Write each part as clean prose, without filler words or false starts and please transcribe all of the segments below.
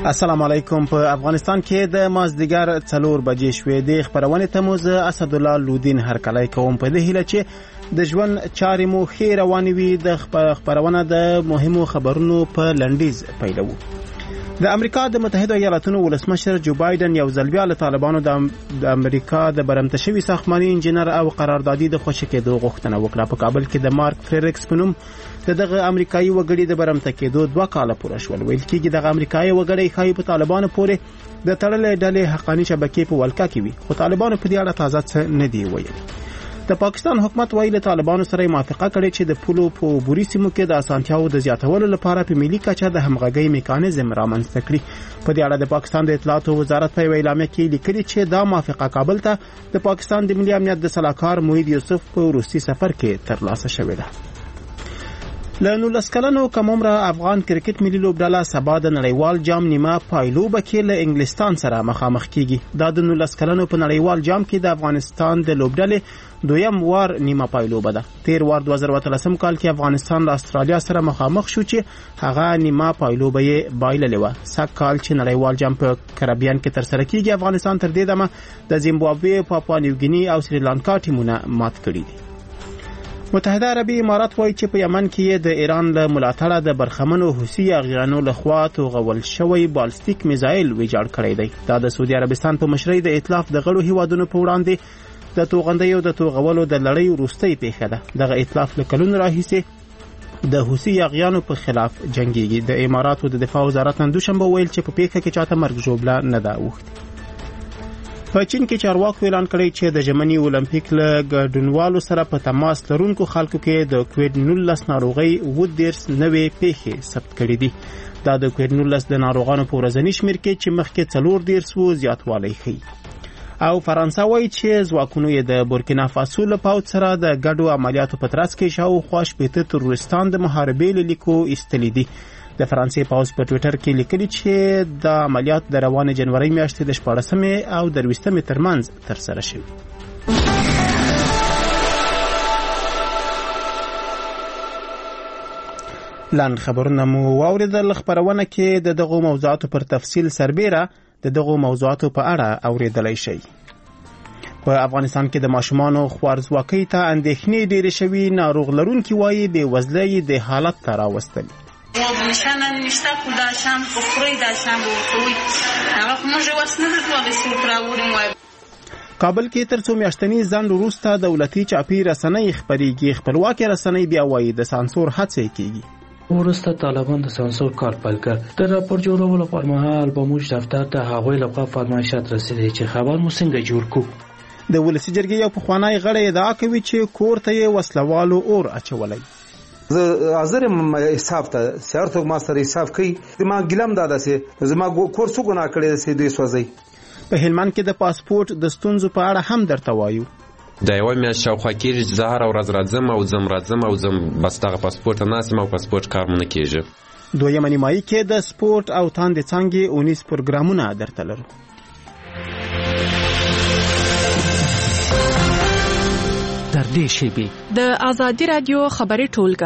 السلام علیکم. په افغانستان کې د مازدیګر 4 بجې شوې د خبرونه ته مو زه اسد الله لودین هرکلی کوم په دې هیله چې د ژوند چارې مو ښې روانې وي. د خبرونه د مهمو خبرونو په لنډیز پیلو. د امریکا د متحده ایالاتونو ولسمشر جو بایدن یو ځل بیا له طالبانو د امریکا د برمته شوي ساختماني انجینر او قراردادي د خوشی کېدو غوښتنه وکړه. په کابل کې د مارک فریریکس په نوم دغه امریکایي وګړي د برمته کېدو 2 کاله پوره شول. ویل کېږي دغه امریکایي وګړي خای په طالبانو پورې د تړلې ډلې حقاني شبکې په ولکه کې وي، خو طالبانو په دې اړه تازه څه نه دی ویلي. د پاکستان حکومت وایي له طالبانو سره موافقه کړې چې د پولو په عبوري سیمو کې د اسانتیاو د زیاتولو لپاره په ملي کچه د همغږۍ میکانیزم رامنځته کړي. په دې اړه د پاکستان د اطلاعات وزارت په اعلامیه کې لیکلي چې دا موافقه کابل ته د پاکستان د ملي امنیت د سلاکار موحد یوسف په روسي سفر کې ترلاسه شوې ده. له 19 کلنو کم عمره افغان کرکټ ملي لوبډله سبا د نړیوال جام نیمه پایلوبه کې له انګلستان سره مخامخ کیږي. دا د 19 کلنو په نړیوال جام کې د افغانستان د لوبډلې دویم وار نیمه پایلوبه ده. تیر وار 2013 کال کې افغانستان له استرالیا سره مخامخ شو چې هغه نیمه پایلوبه یې بایللې و. سږ کال چې نړیوال جام په کریبیان کې ترسره کیږي، افغانستان تر دې دمه د زیمبابوې، پاپوا نیوګینی او سریلانکا ټیمونه مات کړي دي. متحده عربي امارات وایي چې په یمن کې د ایران له ملاتړه د برخمنو حوثي اغیانو لخوا توغول شوی بالستیک میزایل ویجاړ کړی دی. دا د سعودي عربستان په مشرۍ د ائتلاف د غړو هیوادونو په وړاندې د توغندیو د توغولو د لړۍ وروستۍ پیښه ده. دغه ائتلاف له کلونو راهیسې د حوثي اغیانو په خلاف جنگيږي. د اماراتو د دفاع وزارت نن دوشنبه ویل چې په پیښه کې چاته مرګ ژوبله نه ده اوښتې. په چین کې چارواکو اعلان کړی چې د ژمني اولمپیک له ګډونوالو سره په تماس لرونکو خلکو کې د کووډ 19 ناروغي 19 نوې پیښې ثبت کړې دي. دا د کووډ 19 د ناروغانو په ورځني شمېر کې چې مخکې 14 زیاتوالی ښیي. او فرانسه وایي چې ځواکونو یې د بورکینا فاسو له پوځ سره د ګډو عملیاتو په ترڅ کې شاوخوا 80 تروریستان د محاربې له لیکو ایستلي دي. د فرانسې پوځ په ټوئیټر کې لیکلي چې د عملیات د روانې جنوري میاشتې د 14 او 20 ترمنځ ترسره شوي. لاندې خبرونه مو واوریدل. خبرونه کې د دغو موضوعاتو پر تفصیل سربیره د دغو موضوعاتو په اړه اوریدلای شئ. په افغانستان کې د ماشومانو خوارځواکۍ ته اندېښنې ډېرې شوي. ناروغ لرونکي وایي بېوزلۍ د حالت ته راوستلي. نشانه نشته خو داشتم بخوری داشتم بخوری هغه موږ وسنه ټول سپراورم وای. کابل کې تر څو میاشتنی ځنډ وروسته دولتي چاپی رسنۍ خبريږي. خپلواکي رسنۍ بیا وایي د سانسور هڅې کیږي. ورسته طالبان د سانسور کار پیل کړ. د راپور جوړولو پر مهال به موږ دفتر ته هغوی لخوا فرمایشات رسیدي چې خبر مو څنګه جوړ کو. د ولسی جرګې یو پخوانی غړی ادعا کوي چې کور ته یې وسلوالو اور اچولای. زه حاضر حساب ته سیارتو ما سره حساب کوي. ما ګلم دادا سي زما کور څو ګنا کړی سي دوی سوځي. په هلمند کې د پاسپورت د ستونزو په اړه هم درته وایو. دا یو میاشت شاوخوا کېږي چې زه هره ورځ راځم او زم بس دغه پاسپورت نه سم او پاسپورت کار مونږ کېږي. دویمه نیمایي کې د سپورت او تاندې څانګې 19 پروګرامونه درته لرو. در دې شیبې د آزادي رادیو خبري ټولګه.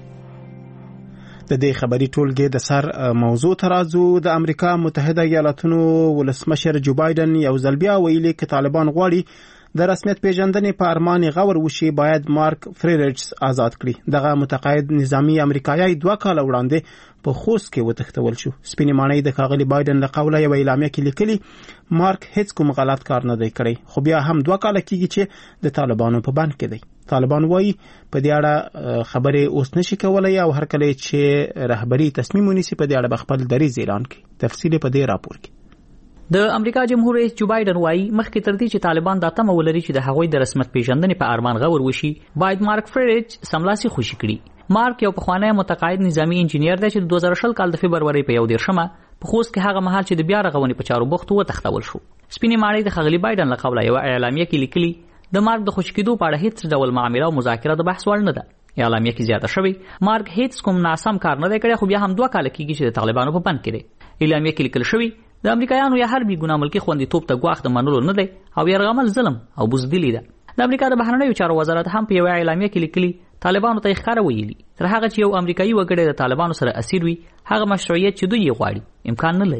د دې خبري ټولګې د سر موضوع ترازو. د امریکا متحده ایالاتونو ولسمشر جو بایدن یو ځل بیا ویلي چې طالبان غواړي د رسمیت پیژندنې په ارمان غور وشي باید مارک فریریکس آزاد کړي. دغه متقاعد نظامی امریکایي 2 کال وړاندې په خوست کې وتښتول شو. سپینې ماڼۍ د ښاغلي بایدن له قوله یو اعلامیه کې لیکلي مارک هیڅ کوم غلط کار نه دی کړی، خو بیا هم 2 کال کېږي چې د طالبانو په بند کې دی. طالبان وایي په دې اړه خبرې اوس نشي کولای او هر کله چې رهبری تصمیم ونیسي په دې اړه خپل دریځ اعلان کړي. تفصیل په دې راپور کې. د امریکا جمهور رئیس جو بایدن وایي مخکې تر دې چې طالبان دا تمه ولري چې د هغوی د رسمیت پیژندنې په ارمان غور وشي باید مارک فریریکس سملاسي خوشي کړي. مارک یو پخوانی متقاعد نظامی انجینیر دی چې د 2020 کال د فبرवरी په 1 په خوست کې هغه مهال چې د بیا رغونې په چارو بوخت وتښتول شو. سپینې ماڼۍ د ښاغلي بایدن له قوله یو اعلامیه کې لیکلي د مارک د خوشي کېدو په اړه هیڅ ډول معامله او مذاکره د بحث وړ نه ده. اعلامیه کې زیاته شوی مارک هیڅ کوم ناسم کار نه دی کړی، خو بیا هم 2 کال کېږي چې د طالبانو په بند کې دی. اعلامیه کې لیکل شوی د امریکایانو یا هر بي ګناه ملکی خوندیتوب ته ګواښ د منلو نه دی او یرغمل ظلم او بزدلی ده. د امریکا د بهرنیو چارو وزارت هم په یو اعلامیه کې لیکلي طالبانو ته ښکاره ویلي تر هغه چې یو امریکایي وګړی د طالبانو سره اسیر وي هغه مشروعیت چې دوی یې غواړي امکان نه لري.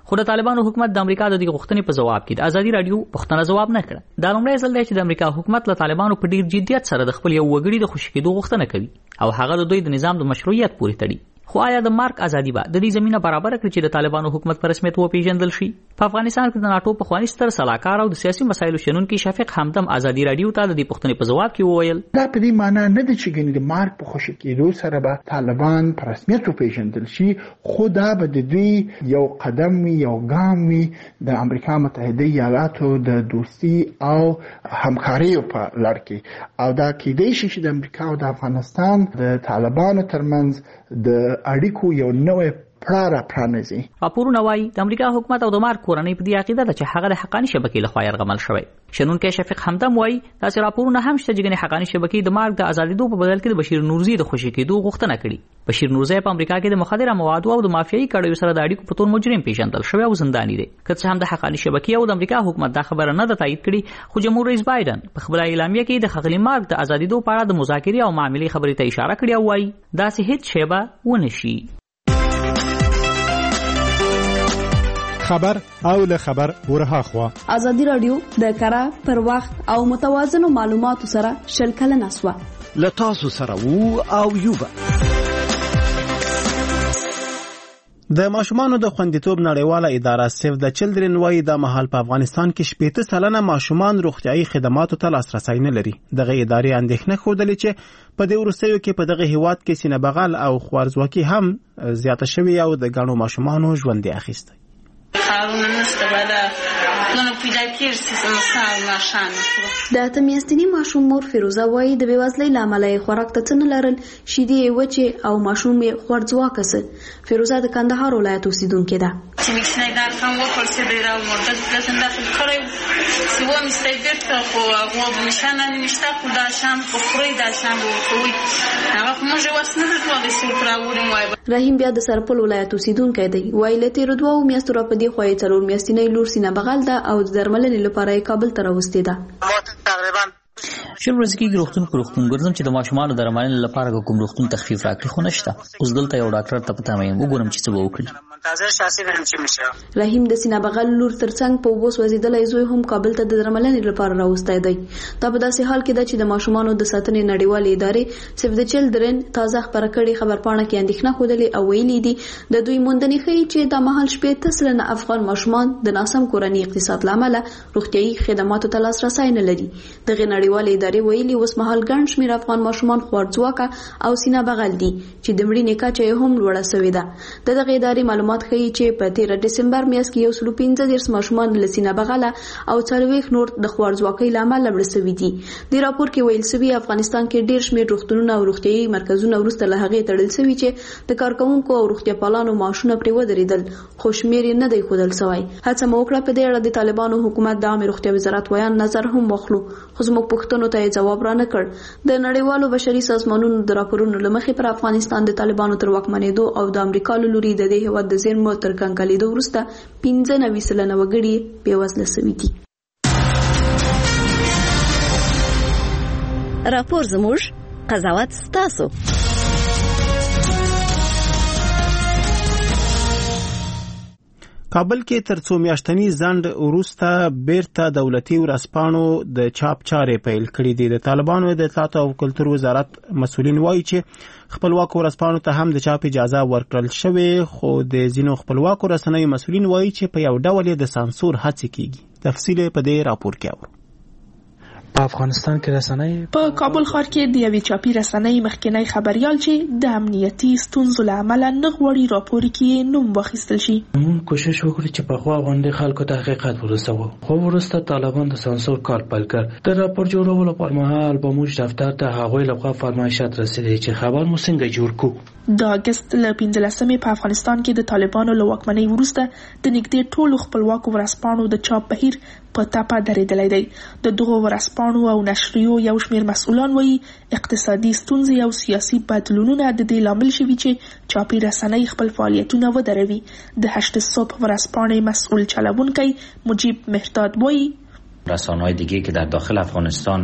خو د طالبانو حکومت د امریکا د دې غوښتنې په جواب کې د ازادي رادیو پوښتنه جواب نه کړه. دا لومړی ځل دی چې د امریکا حکومت له طالبانو په ډیر جدیت سره د خپل یو وګړي د خوشي کېدو غوښتنه کوي او هغه د دوی د نظام د مشروعیت پورې تړي. خو آیا د مارک ازادي به د دې زمينه برابر کړي چې د طالبانو حکومت په رسمیت وپیژندل شي؟ په افغانستان کې د ناتو په خواني ستر سلاکار او د سیاسي مسایلو شنونکي شفیق حمدم ازادي رادیو ته د دې پوښتنې په جواب کې وویل دا په دې معنی نه ده چې ګنې د مارک په خوشي کېدو سره به طالبان په رسمیت وپیژندل شي، خو دا به د دوی یو قدم وي، یو ګام وي د امریکا متحده ایالاتو د دوستي او همکاري په لړ کې، او دا کېدای شي چې د امریکا او د افغانستان د طالبانو ترمنځ د اړیکو یو نوې پړه پرانیزي. راپورونه وايي د امریکا حکومت او د مارک کورنۍ په دې عقیده ده چې هغه د حقاني شبکې لخوا یرغمل شوی. شنونکی شفیق حمدم وايي داسې راپورونه هم شته چې حقاني شبکې د مارک د ازادېدو په بدل کې د بشیر نورزي د خوشي کېدو غوښتنه کړې. بشیر نورزي په امریکا کې د مخدره موادو او د مافیایي کړیو سره د اړیکو په تور مجرم پیژندل شوی او زنداني دی. که څه هم د حقاني شبکې او د امریکا حکومت دا خبره نه ده تایید کړې، خو جمهور رئیس بایدن په خبري اعلامیه کې د ښاغلي مارک د ازادېدو په اړه د مذاکرې او معاملې خبرې ته اشاره کړې او وايي داسې هیڅ شی به ونه شي. خبر او له خبر ورها خوا ازادي رادیو د کره پر وخت او متوازنو معلوماتو سره شل کلنه سوا له تاسو سره وو او یوبا. د ماشومانو د خوندیتوب نړیواله اداره سیف د چلډرن وايي د مهال په افغانستان کې 80% ماشومان روغتیايي خدماتو ته لاسرسی نه لري. دغه ادارې اندېښنه ښودلې چې په دې وروستیو کې په دغه هیواد کې سینه بغل او خوارځواکي هم زیاته شوې او د ګڼو ماشومانو ژوند یې اخیستی. کارونه نشته بالا نو پیدا کیږي مثال ماشان د اتمیاستنی ماشوم مور فیروزه وایي د بیوزلۍ لامل یې خوراک ته نه لرل، شیدې وچې او ماشوم یې خوارځواکه سه. فیروزه د کندهار ولایت اوسیدونکې ده. چې میکسنای دار کوم ورسې دی راو مرده د داخل کړو سو مستعد خو هغه نشانه نشته خو دا شام په خوري دا شام وکوي هغه موږ وسنه د ټولې سو پراورم وای. رحیم بیا د سرپل ولایت اوسیدونکې دی. وایي لته رودو میاستو را پدې خوې څلور میاشتې لور سینه بغل ده او د درملنې لپاره کابل ته راوستي ده. شل ورځې کې روغتون پر روغتون ګرځم چې د ماشومانو د درملنې لپاره کوم روغتون تخفیف راکړي، خو نشته. اوس دلته یو ډاکټر ته پته مې وګورم چې څه به وکړي. رحیم د سینه بغل لور ترڅنګ په وبوس وزیدلې زوی هم کابل ته د درملنې لپاره راوستي دی. دا په داسې حال کې ده چې د ماشومانو د ساتنې نړیوالې ادارې سیف د چلډرن تازه خبره کړې خبرپاڼه کې اندېښنه ښودلې او ویلي دي د دوی موندنې ښیي چې د مهال 80% افغان ماشومان د ناسم کورنۍ اقتصاد لامل روغتيایي خدماتو ته لاسرسی نه لري. دغه نړیوالې ادارې ویلي اوس مهال ګڼ شمېر افغان ماشومان خوارځواکه او سینه بغل دي چې د مړینې کچه هم لوړه شوې ده. دغه ادارې معلومات ښیي چې په 13 دسمبر میاشت کې 115 ماشومان له سینه بغله او 40 نور د خوارځواکۍ لامل مړه شوي دي. د راپور کې ویل شوی افغانستان کې ډېر شمېر روغتونونه او روغتيایي مرکزونه وروسته له هغې تړل شوي چې د کارکوونکو او روغتیا پالانو معاشونه پرې ودرېدل، خو شمېر یې نه دی ښودل شوی. هڅه مو وکړه په دې اړه د طالبانو حکومت د عامې روغتیا وزارت ویان نظر هم واخلو، خو زموږ پوښتنو ته یې جواب رانه کړ. د نړیوالو بشري سازمانونو د راپورونو له مخې پر افغانستان د طالبانو تر واکمنېدو او د امریکا له لوري د دې هېواد د زیرمو تر کنګالېدو وروسته 95% وګړي بېوزله شوي دي. راپور زموږ، قضاوت ستاسو. کابل کې تر څو میاشتنی ځنډ وروسته بیرته دولتي ورځپاڼو د چاپ چارې پیل کړې دي. د طالبانو د اطلاعات او کلتور وزارت مسؤلین وایي چې خپلواکو ورځپاڼو ته هم د چاپ اجازه ورکړل شوې، خو د ځینو خپلواکو رسنیو مسؤلین وایي چې په یو ډول د سانسور هڅې کیږي. تفصیل په دې راپور کې اورو. په افغانستان کې رسنۍ په کابل ښار کې د یوې چاپي رسنۍ مخکنی خبريال چې د امنیتي ستونزو له امله نه غواړي راپور کې نوم واخیستل شي. موږ کوشش وکړو چې په خوا غونډې خلکو ته حقیقت ورسوو، خو وروسته طالبان د سانسور کار پیل کړ. د راپور جوړولو پر مهال به موږ دفتر ته هغوی لخوا فرمایشات رسیدي چې خبر مو څنګه جوړ کړو. د اگست له 15 په افغانستان کې د طالبانو له واکمنۍ وروسته د نږدې ټولو خپلواکو ورځپاڼو د چاپ بهیر په ټاپه درېدلی دی. د دغو ورځپاڼو او نشریو یو شمېر مسؤلان وایي اقتصادي ستونزې او سیاسي بدلونونه د دې لامل شوي چې چاپي رسنۍ خپل فعالیتونه ودروي. د 8 صبح ورځپاڼې مسؤل چلوونکی مجیب مهرداد وایي رسانه‌های دیگه که در داخل افغانستان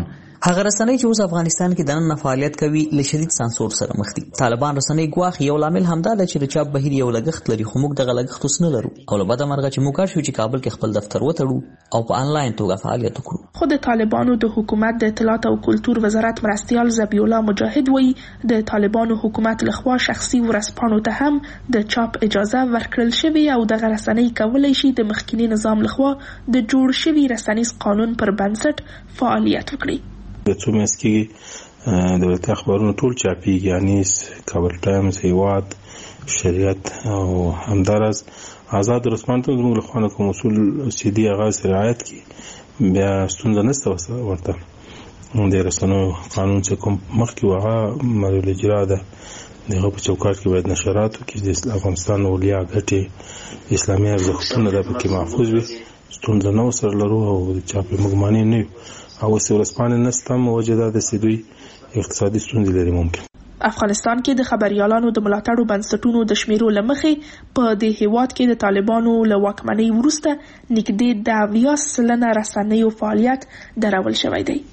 هغه رسنۍ چې اوس افغانستان کې دننه فعالیت کوي له شدید سانسور سره مخ دي. طالبان رسنۍ ګواښ یو لامل همدا ده چې د چاپ بهیر یو لګښت لري، خو موږ دغه لګښت اوس نه لرو او له بده مرغه چې موږ کار شو چې کابل کې خپل دفتر وتړو او په آنلاین توګه فعالیت وکړو. خو د طالبانو د حکومت د اطلاعات او کلتور وزارت مرستیال ذبیح الله مجاهد وایي د طالبانو حکومت لخوا شخصي ورځپاڼو ته هم د چاپ اجازه ورکړل شوې او دغه رسنۍ کولی شي د مخکینی نظام لخوا د جوړ شوي رسنیز قانون پر بنسټ فعالیت وکړي. د څو میاشتې کې دولتي اخبارونه ټول چاپیږي، یعنی کابل ټایمز، هیواد، شریعت او همدارس آزاد رسمانه ته زموږ لخوا کوم اصول سیدي آغاز رعایت کی بیا ستونزه نشته ورته. د رسنیو قانون چې کوم مخکې وغه مریل اجرا ده دغه په چوکاټ کې باید نشرات وکړي، د افغانستان اولیا ګټې اسلامي ارزښتونه د پکې محفوظ وي. ستونزه نو سره لرو او چاپی مګمانې نه وي او ورسپانې نستم وجدا د سیدوی اقتصادي ستونزې لري. ممکن افغانستان کې د خبريالانو د ملاتړو بنسټونو د شمیرو لمخې په دې هیواد کې د طالبانو له واکمنۍ وروسته نږدې 10% رسنیو فعالیت درول شوی دی.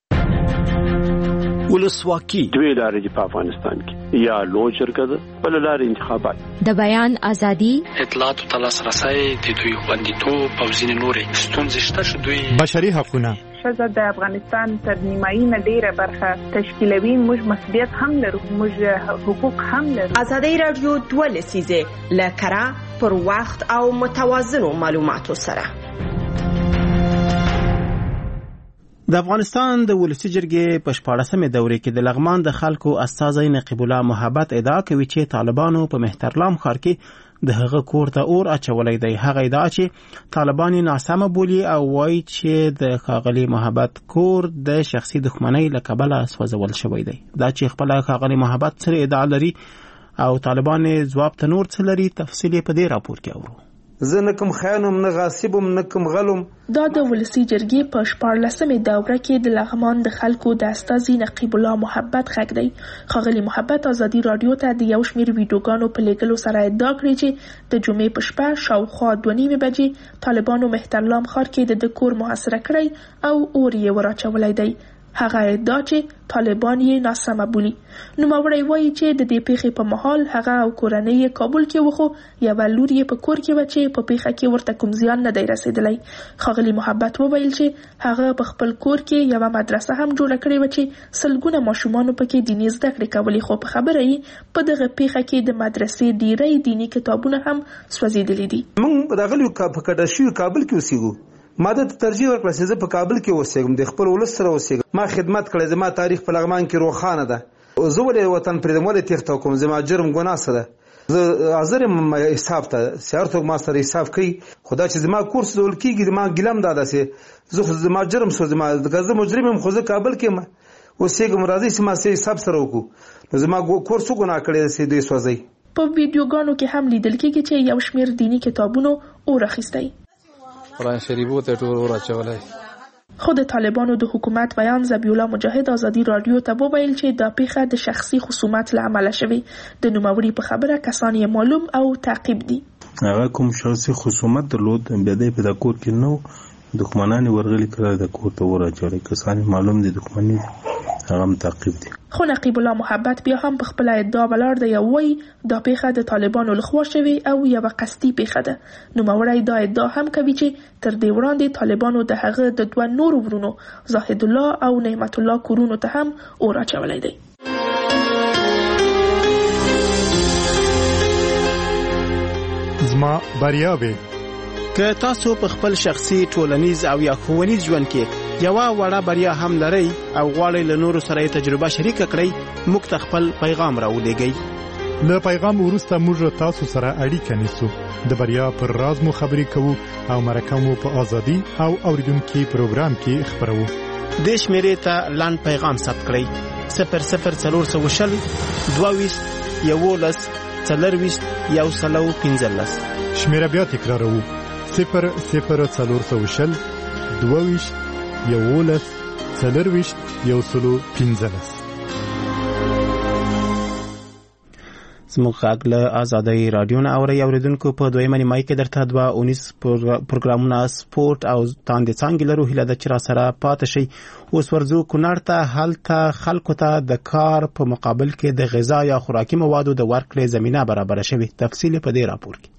ولسواکي دوی لارې دي په افغانستان کې، یا لوی شرکت بل لارې انتخابات، د بیان ازادي، اطلاعات او لاسرسي، د دوی خوندیتوب او ځینې نورې ستونزې شته چې دوی بشري حقوقونه ښځه د افغانستان تر نیمایي نه ډیره برخه تشکیلوي. موږ مسؤلیت هم لرو، موږ حقوق هم لرو. ازادي رادیو 2 لسیزه لکرا پر وخت او متوازنو معلوماتو سره. د افغانستان د ولسی جرګې په 14مې دورې کې د لغمان د خلکو استازی نقیب الله محبت ادعا کوي چې طالبانو په مهترلام ښار کې د هغه کور ته اور اچولی دی. هغه ادعا چې طالبان ناسمه بولي او وایي چې د ښاغلي محبت کور د شخصي دښمنۍ له کبله سوځول شوی دی. دا چې خپل ښاغلي محبت سره ادعا لري او طالبان ځواب ته نور څه لري، تفصیل په دې راپور کې اورو. زه نه کوم خیانم، نه غاصبم، نه کوم غلم. دا د ولسی جرګې په 14مې دوره کې د لغمان د خلکو د استازي نقیب الله محبت غږ دی. ښاغلي محبت ازادي رادیو ته د یو شمېر ویډیوګانو په لیږلو سره ادعا کړې چې د جمعې په شپه شاوخوا 2:30 بجې طالبانو مهترلام ښار کې د کور محاصره کړی او اور یې وراچولی دی. هغه ادعا چې طالبان یې ناسمه بولي. نوموړی وایي چې د دې پیښې په مهال هغه او کورنۍ یې کابل کې وخو یوه لور یې په کور کې و چې په پیښه کې ورته کوم زیان نه دی رسېدلی. ښاغلي محبت وویل چې هغه په خپل کور کې یوه مدرسه هم جوړه کړې وه چې سلګونه ماشومانو پکې دیني زده کړې کولې، خو په خبره یې په دغه پیښه کې د مدرسې ډیری دیني کتابونه هم سوځېدلي دي. موږ راغلي په کډه شوي کابل کې اوسېږو. ما د ترجیح ورکړه چې زه په کابل کې اوسېږم، د خپل ولس سره اوسېږم. ما خدمت کړی، زما تاریخ په لغمان کې روښانه ده. زه ولې وطن پرېږدم، ولې تېښته وکړم؟ زما جرم ګناه څه ده؟ زه حاضر یم حساب ته، هر څوک ما سره حساب کوي. خو دا چې زما کور سوځول کېږي، ما ګیله هم دا ده چې زه خو زما جرم که زه مجرم یم خو زه کابل کې یم اوسېږم. راځئ چې ما سره حساب سره وکړو. نو زما کور څه ګناه کړی ده چې دوی سوځوي؟ په ویډیوګانو کې هم لیدل کېږي چې یو شمېر دیني کتابونو اور اخیستی، قرآن شریفو ته ټول اور اچولی. خو د طالبانو د حکومت بیان ذبیح الله مجاهد ازادي رادیو ته وویل چې دا پیښه د شخصي خصومت له امله شوې. د نوموړي په خبره کسان یې معلوم او تعقیب دي. هغه کوم شخصي خصومت درلود، بیا دی په د کور کې نو دښمنان ورغلي کړه د کور ته اور اچولی. کسان معلوم دي دښمني هغه هم تعقیب دي. خو نقیب الله محبت بیا هم په خپل ادعا ولاړ دی او وایي دا پیښه د طالبانو لخوا شوې او یوه قصدي پیښه ده. نوموړی دا ادعا هم کوي چې تر دې وړاندې طالبانو د هغه د 2 نورو ورونو زاهد الله او نعمت الله کورونو ته هم اور اچولی دی. زما بریاوې که تاسو په خپل شخصي، ټولنیز او یا ښوونیز ژوند کې یوه وړه بریا هم لرئ او غواړئ له نورو سره یې تجربه شریکه کړئ، موږ ته خپل پیغام راولېږئ. له پیغام وروسته موږ تاسو سره اړیکه نیسو، د بریا پر راز مو خبرې کوو او مرکه مو په ازادي او اوریدونکي پروګرام کې خپروو. دې شمېرې ته لاند پیغام ثبت کړئ: 00420 22 11 40 115. شمېره بیا تکراروو: 00420 22 11 40 115. زموږ غږ له آزادۍ رادیو نه اورئ. اوریدونکو په دویمه نیمایي کې درته 2 پروګرامونه سپورت او تاندې څانګې لرو. هیله ده چې را سره پاتې شئ. اوس ورځو کونړ ته. هلته خلکو ته د کار په مقابل کې د غذا یا خوراکي موادو د ورکړې زمینه برابره شوې. تفصیل په دې راپور کې.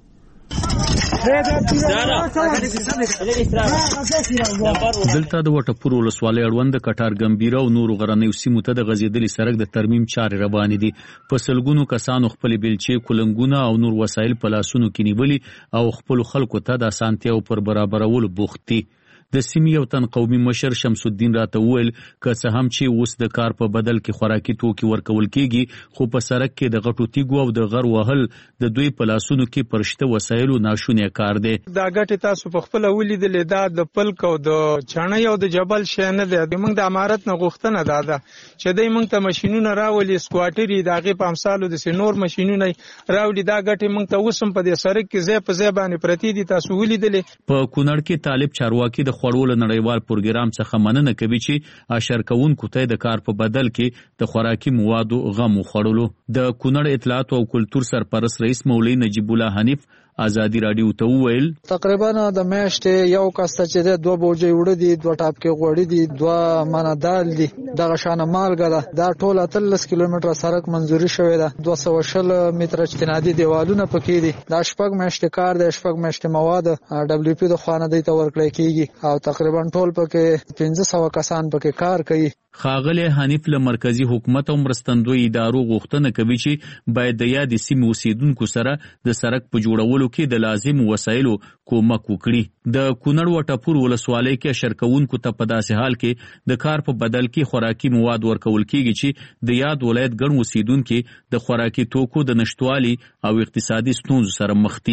دلته د وټپور ولسوالۍ اړوند د کټار ګمبیره او نورو غرنیو سیمو ته د غځېدلي سړک د ترمیم چارې روانې دي. په سلګونو کسانو خپل بیلچې، کولنګونه او نور وسایل په لاسونو کې نیولي او خپل خلکو ته د اسانتیاو پر برابرولو بوخت دي. د سیمې یو تن قومي مشر شمس الدین راته وویل که څه هم چې اوس د کار په بدل کې خوراکي توکي ورکول کېږي، خو په سړک کې د غټو تیږو او د غر وهل د دوی په لاسونو کې پرشته وسایلو ناشونی کار دی. دا ګټې تاسو په خپل ولیدلې، دا د پلک او د چانه او د جبل شی نه دی. موږ د امارت نه غوښتنه ده چې دوی موږ ته ماشینونه راولي، سکواټري دغه په امثالو د سينور ماشینونه راولي. دا ګټې موږ ته اوسم په دې سړک کې ځای په ځای باندې پرتی دي. تاسو ولیدلې په کونړ کې طالب چارواکي د خوړو نړیوال پروګرام څخه مننه کوي چې اشر کوونکو ته د کار په بدل کې د خوراکي موادو غم وخوړلو. د کونړ اطلاعات او کلتور سرپرست رئیس مولوی نجیب الله حنیف آزادی رادیو ته وویل تقریبا د میاشتې یو کاسته چې 2 بوجي وړ دي، 2 ټاپکې غوړي دي، 2 منه دال دي، دغه شانه مالګه ده. دا ټول 30 کیلومتره سړک منځوري شوی ده. 220 متره اجتنادي دیوالونه پکې دي. دا شپږ میاشتې کار دی، شپږ میاشتې مواد دبليو پی د خوانه دی ته ورکړی کیږي او تقریبا ټول پکې 1500 کسان پکې کار کوي. ښاغلی حنیف له مرکزی حکومت او مرستندوی ادارو غوښتنه کوي چې باید د یادې سیمې اوسیدونکو سره د سړک په جوړولو کې د لازم وسایلو کومک وکړي. د کونړ وټپور ولسوالۍ کې اشرکونکو ته په داسې حال کې د کار په بدل کې خوراکي مواد ورکول کیږي چې د یاد ولایت ګڼ اوسیدونکو د خوراکي توکو د نشټوالي او اقتصادي ستونزو سره مخ دي.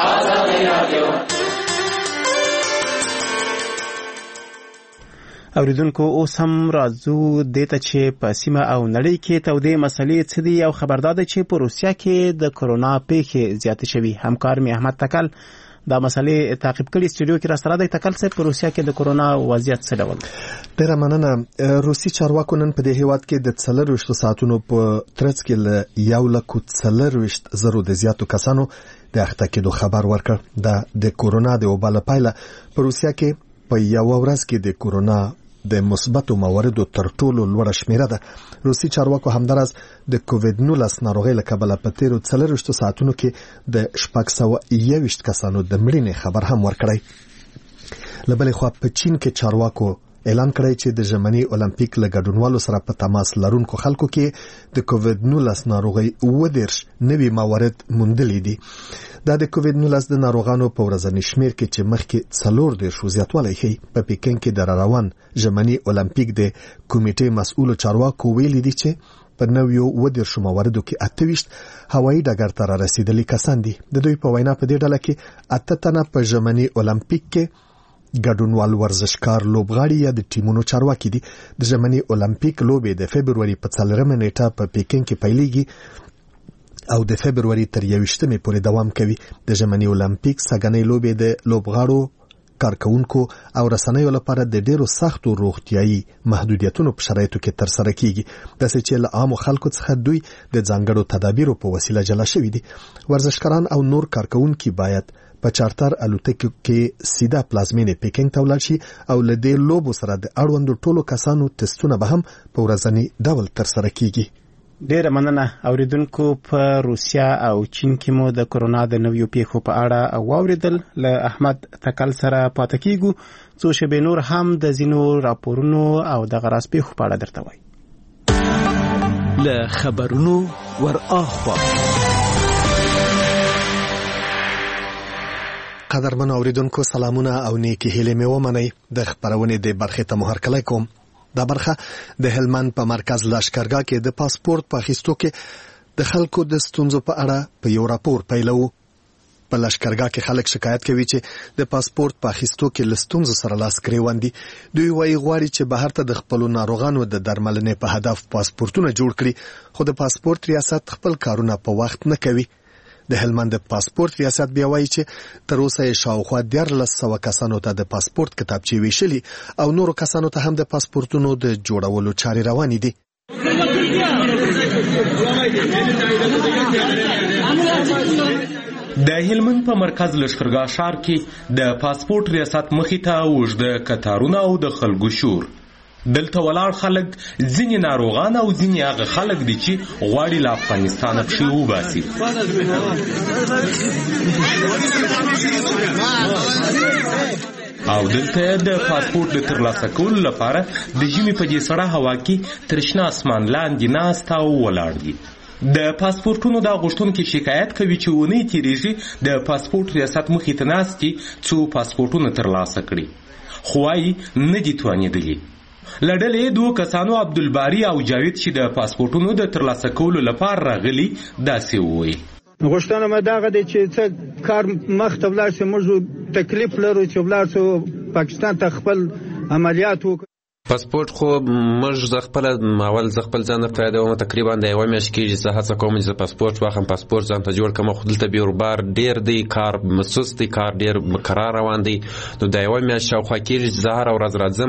اوریدونکو اوس هم راځو دته چې په سیمه او نړۍ کې تودې مسلې څه دي او خبردار دي چې په روسیا کې د کرونا پیښې زیاتې شوي. همکار می احمد تکل دا مسلې تعقیب کړي. استودیو کې را سره دی. تکل صاحب، په روسیا کې د کرونا وضعیت څه ډول دی؟ ډیره مننه. روسي چارواکو نن په دې هیواد کې د 24 ساعتونو په ترڅ کې له 1,40,000 د زیاتو کسانو د اخته کېدو خبر ورکړ. د کرونا د وبا له پایله په روسیا کې په یو ورځ کې د کرونا د مثبتو مواردو تر ټولو لوړه شمیره ده. روسي چارواکو همدارس د کووید-19 ناروغۍ له کبله په تیرو 24 ساعتونو کې د 621 کسانو د مړینې خبر هم ورکړی. له بلې خوا په چین کې چارواکو اعلان کړی چې د ژمني اولمپیک له ګډونوالو سره په تماس لرونکو خلکو کې د کووید-19 ناروغۍ 19 نوي موارد موندلي دي. دا د کووید-19 د ناروغانو په ورځني شمیر کې چې مخکې 4 زیاتوالی ښیي. په پیکن کې د روان ژمني اولمپیک د کمیټې مسؤلو چارواکو ویلي دي چې په 19 مواردو کې 28 هوایي ډګر ته رسیدلي کسان دي. د دوی په وینا په دې ډله کې 8 تنه په ژمني اولمپیک کې ګډونوال ورزشکار لوبغاړي یا د ټیمونو چارواکي دي. د ژمني اولمپیک لوبې د فبرवरी په 4 نیټه په پیکن کې پیلېږي او د فبرवरी تر 21 پورې دوام کوي. د ژمني اولمپیک سګنې لوبې د لوبغاړو، کارکونکو او رسنیو لپاره د ډیرو سختو روغتيایي محدودیتونو په شرایطو کې تر سره کیږي. د چې له عامو خلکو څخه دوی د ځانګړو تدابیرو په وسیله جلا شوي دي. ورزشکاران او نور کارکونکو باید په چارتر الوتکو کې سیده پلازمینې پیکینګ ته ولاړ شي او له دې لوبو سره د اړوندو ټولو کسانو ټسټونه به هم په ورځني ډول تر سره کیږي. ډیره مننه. اوریدونکو په روسیا او چین کې مو د کرونا د نویو پیښو په اړه واوریدل. له احمد تکل سره پاتې کیږو څو شبې نور هم د زینو راپورونو او د غراس پیښو په اړه درته وایي. له خبرونو ور اخوا قدرمن اوریدونکو سلامونه او نیکی هیله مې ومنئ. د خبرونې د برخې ته مهرکلی کوم. دا برخه د هلمند په مرکز لشکرګاه کې د پاسپورت په اخیستو کې د خلکو د ستونزو په اړه په یو راپور پیلو. په لشکرګاه کې خلک شکایت کوي چې د پاسپورت په اخیستو کې له ستونزو سره لاس ګریوان دي. دوی وایي غواړي چې بهر ته د خپلو ناروغانو د درملنې په هدف پاسپورتونه جوړ کړي، خو د پاسپورت ریاست خپل کارونه په وخت نه کوي. د هلمند پاسپورت ریاست بیا وایي چې تر اوسه شاوخوا 1300 کسانو ته د پاسپورت کتابچې ویشلي او نورو کسانو ته هم د پاسپورتونو د جوړولو چارې روانې دي. د هلمند په مرکز لشکرګاه ښار کې د پاسپورت ریاست مخې ته اوږده کتارونه او د خلکو شور. دلته ولاړ خلک ځینې ناروغان او ځینې هغه خلک دي چې غواړي له افغانستانه پښې وباسي. او دلته د پاسپورت د ترلاسه کولو لپاره د ژمي په دې سړه هوا کې تر شنه اسمان لاندې ناست او ولاړ دي. د پاسپورتونو دا غوښتونکي شکایت کوي چې ونې تیریږي د پاسپورت ریاست مخې ته ناست دي څو پاسپورتونه ترلاسه کړي، خو وايي نه دي توانېدلي. له ډلې دوه کسانو عبدالباري او جاوید چې د پاسپورتونو د ترلاسه کولو لپاره راغلي داسې وویل. غوښتنه مې دغه دی چې څه کار مخ ته ولاړ شي، موږ تکلیف لرو چې ولاړ شو پاکستان ته خپل عملیات وکړو. پاسپورت خو موږ خپل ځان ته پیدا تقریبا د یوه میاشت کېږي چې هڅه کوم چې پاسپورت واخلم، پاسپورت ځان ته جوړ کړم، خو دلته بیروبار ډېر دی، کار مسوس دی، کار ډېر کرار روان دی. نو د یوه میاشت شاوخوا کېږي چې زه هره ورځ راځم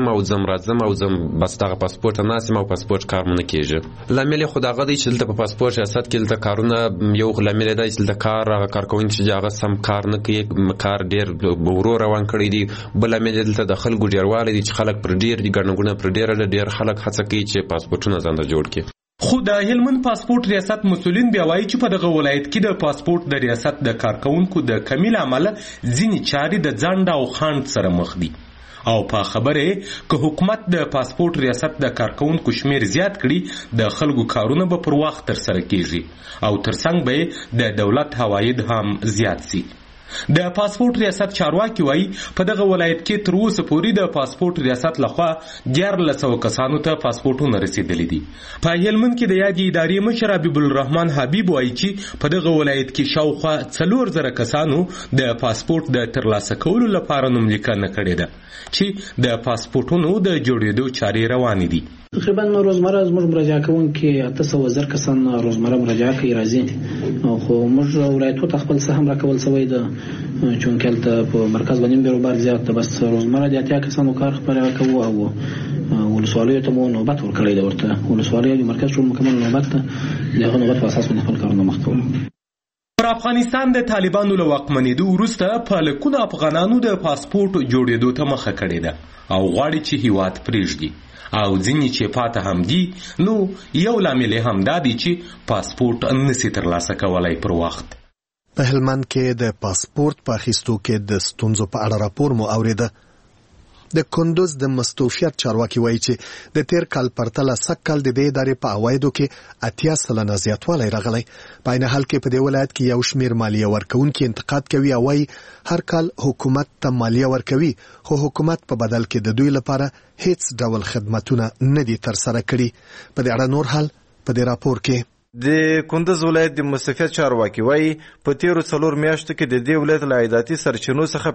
او ځم بس دغه پاسپورت ته ناست یم او پاسپورت کار مو نه کېږي. لامل یې خو دغه دی چې دلته په پاسپورت ریاست کې دلته کارونه یو لامل دی چې دلته هغه کارکوونکي چې هغه سم کار نه کوي، کار ډېر ورو روان کړی دی. بل لامل دلته د خلکو ډېروالی دی چې خلک پر ډېر دي، ګڼه ګوڼه پر ډېر خلک هڅه کوي چې پاسپورتونه ځان ته جوړ کړي. خو د هلمند پاسپورت ریاست مسؤلین بیا وایي چې په دغه ولایت کې د پاسپورت د ریاست د کارکوونکو د کمی له امله ځینې چارې د ځنډ او خنډ سره مخ دي. او په خبره که حکومت د پاسپورت ریاست د کارکوونکو شمیر زیات کړي د خلکو کارونه به پر وخت ترسره کیږي او ترڅنګ به د دولت عواید هم زیات شي. د پاسپورت ریاست چارواکي وایي په دغه ولایت کې تر اوسه پورې د پاسپورت ریاست لخوا 1400 کسانو ته پاسپورتونه رسیدلي دي. په هلمند کې د یادې ادارې مشر حبیب الرحمن حبیب وایي چې په دغه ولایت کې شاوخوا 4000 کسانو د پاسپورت د ترلاسه کولو لپاره نوملیکنه کړې ده چې د پاسپورتونو د جوړېدو چارې روانې دي. تقریبا روزمره زموږ مراجعه کوونکي 800 کسان روزمره مراجعه کوي راځي، خو موږ ولایتو ته خپل سهم راکول سوی ده چونکه هلته په مرکز باندې بیروبار زیات ده. بس روزمره د 80 کسانو کار خپاره کوو او ولسوالیو ته مو نوبت ورکړی ده، ورته ولسوالیو د مرکز ټول مکمل نوبت ده، دغه نوبت په اساس باندې خپل کارونه مخ ته وړو. پر افغانستان د طالبانو له واکمنېدو وروسته په لکونو افغانانو د پاسپورت جوړېدو ته مخه کړې ده او غواړي چې هیواد پرېږدي، او ځینې چې پاته هم دي نو یو لامل هم دا دی چې پاسپورت نسي ترلاسه کولای پر وخت. په هلمند کې د پاسپورت په اخیستو کې د ستونزو په اړه راپور مو اوریده. د کندوز د مستوفیت چارواکي وایي چې د تیر کال پرتله سږکال د دې ادارې په عوایدو کې 80% زیاتوالی راغلی. په عین حال کې په دې ولایت کې یو شمیر مالیه ورکوونکي انتقاد کوي او وایي هر کال حکومت ته مالیه ورکوي خو حکومت په بدل کې د دوی لپاره هیڅ ډول خدمتونه نه دي ترسره کړي. په دې اړه نور حال په دې راپور کې. د کندز ولایت د مستوفیت چارواکي وایي په تیرو 4 میاشتو کې د دې ولایت له عایداتي سرچینو څخه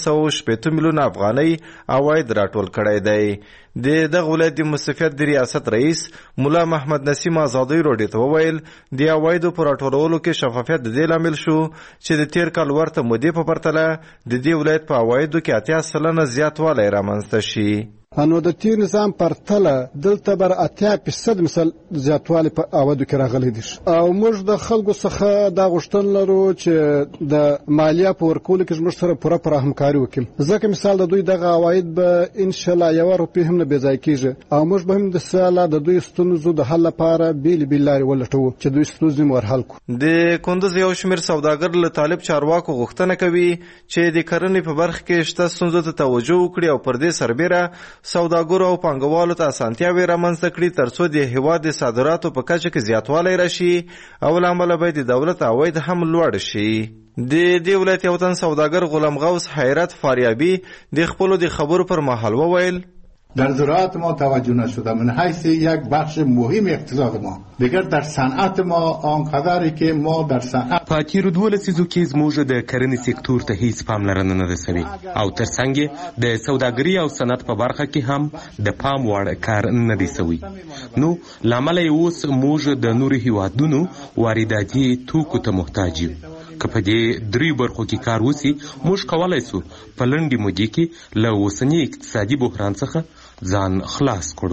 1560 میلیون افغانۍ عواید راټول کړی دی. د دغه ولایت د مستوفیت د ریاست رئیس مولا محمد نسیم آزادی روډي ته وویل د عوایدو په راټولولو کې شفافیت د دې لامل شو چې د تیر کال ورته مودې په پرتله د دې ولایت په عوایدو کې 80% زیاتوالی رامنځته شي. انو د تیر نظام پرتله دلته بر 80% مثال زیاتوالی په عوایدو کې راغلی دي او موږ د خلکو څخه دا غوښتنه لرو چې د مالیه په ورکولو کې موږ سره پوره همکاري وکړو، ځکه مثال د دوی دغه عواید به ان شاء الله یو روپۍ هم نه بې ځای کېږي او موږ به هم د سالا د دوی ستونزو د حل لپاره بیل لارې ولټوو چې دوی ستونزې مو حل کړو. د کندز یو شمېر سوداګر له طالب چارواکو غوښتنه کوي چې د کرنې په برخه کې شته ستونزو ته توجه وکړي او پر دې سربیره سوداګرو او پانګوالو ته اسانتیاوې رامنځته کړي ترڅو د هیواد د صادراتو په کچه کې زیاتوالی راشي او له امله به د دولت عواید هم لوړ شي. د دې ولایت یو تن سوداګر غلام غوث حیرت فاریابی د خپلو د خبرو پر مهال وویل در زراعت ما توجه نشده من حیث یک بخش مهم اقتصاد ما دیگر در صنعت ما آنقدری که ما در صنعت په تیرو 12 لسیزو کې زموږ د کرنې سکتور ته هیڅ پاملرنه نه ده شوې او ترڅنګ د سوداګرۍ او صنعت په برخه کې هم د پام وړ کار نه دی شوی. نو لامل یې اوس موږ د نورو هیوادونو وارداتي توکو ته محتاج یو. که په دې درې برخو کې کار وسی موږ کولای شو په لنډې مودې کې له اوسني اقتصادي بحران څخه ځان خلاص کړو.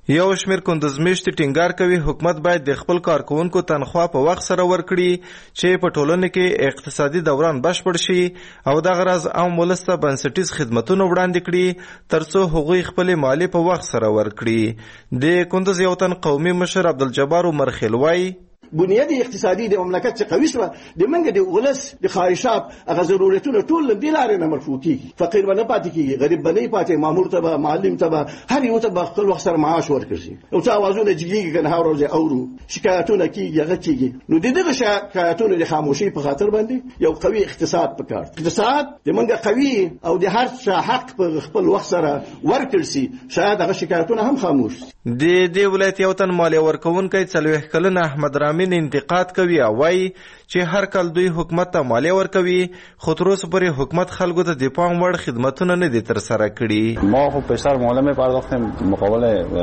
یو شمېر کندزمیشتي ټینګار کوي حکومت باید د خپل کارکوونکو تنخوا په وخت سره ورکړي چې په ټولنه کې اقتصادي دوران بشپړ شي او دغه راز عام ولس ته بنسټیز خدمتونه وړاندې کړي ترڅو هغوی خپل مالیې په وخت سره ورکړي. د کندز یو تن قومي مشر عبدالجبار مرخیل وایي بنیاد اقتصادي د مملکت چې قوي شوه د منګه د ولس د خواهشات هغه ضرورتونه ټول له دې لارې نه مرفوع کیږي. فقیر به نه پاتې کیږي، غریب به نه پاتې، مامور ته به، معلم ته به، هر یو ته به خپل وخت سره معاش ورکړي. او څه اوازونه جګیږي کنه هر ورځ اورو شکایتونه کیږي هغه کیږي. نو د دغه شکایتونو د خاموشي په خاطر باندې یو قوي اقتصاد پکار. اقتصاد د منګه قوي او د هر څه حق په خپل وخت سره ورکړي شي شاید هغه شکایتونه هم خاموش شي. د دې ولایت یو تن مالیه ورکوونکی 40 کلن احمد رامین انتقاد کوي او وایي چې هر کال دوی حکومت ته مالیه ورکوي خو تر اوسه پورې حکومت خلکو ته د پام وړ خدمتونه نه دي ترسره کړي. ما خب بیشتر مالیه میپرداختیم مقابل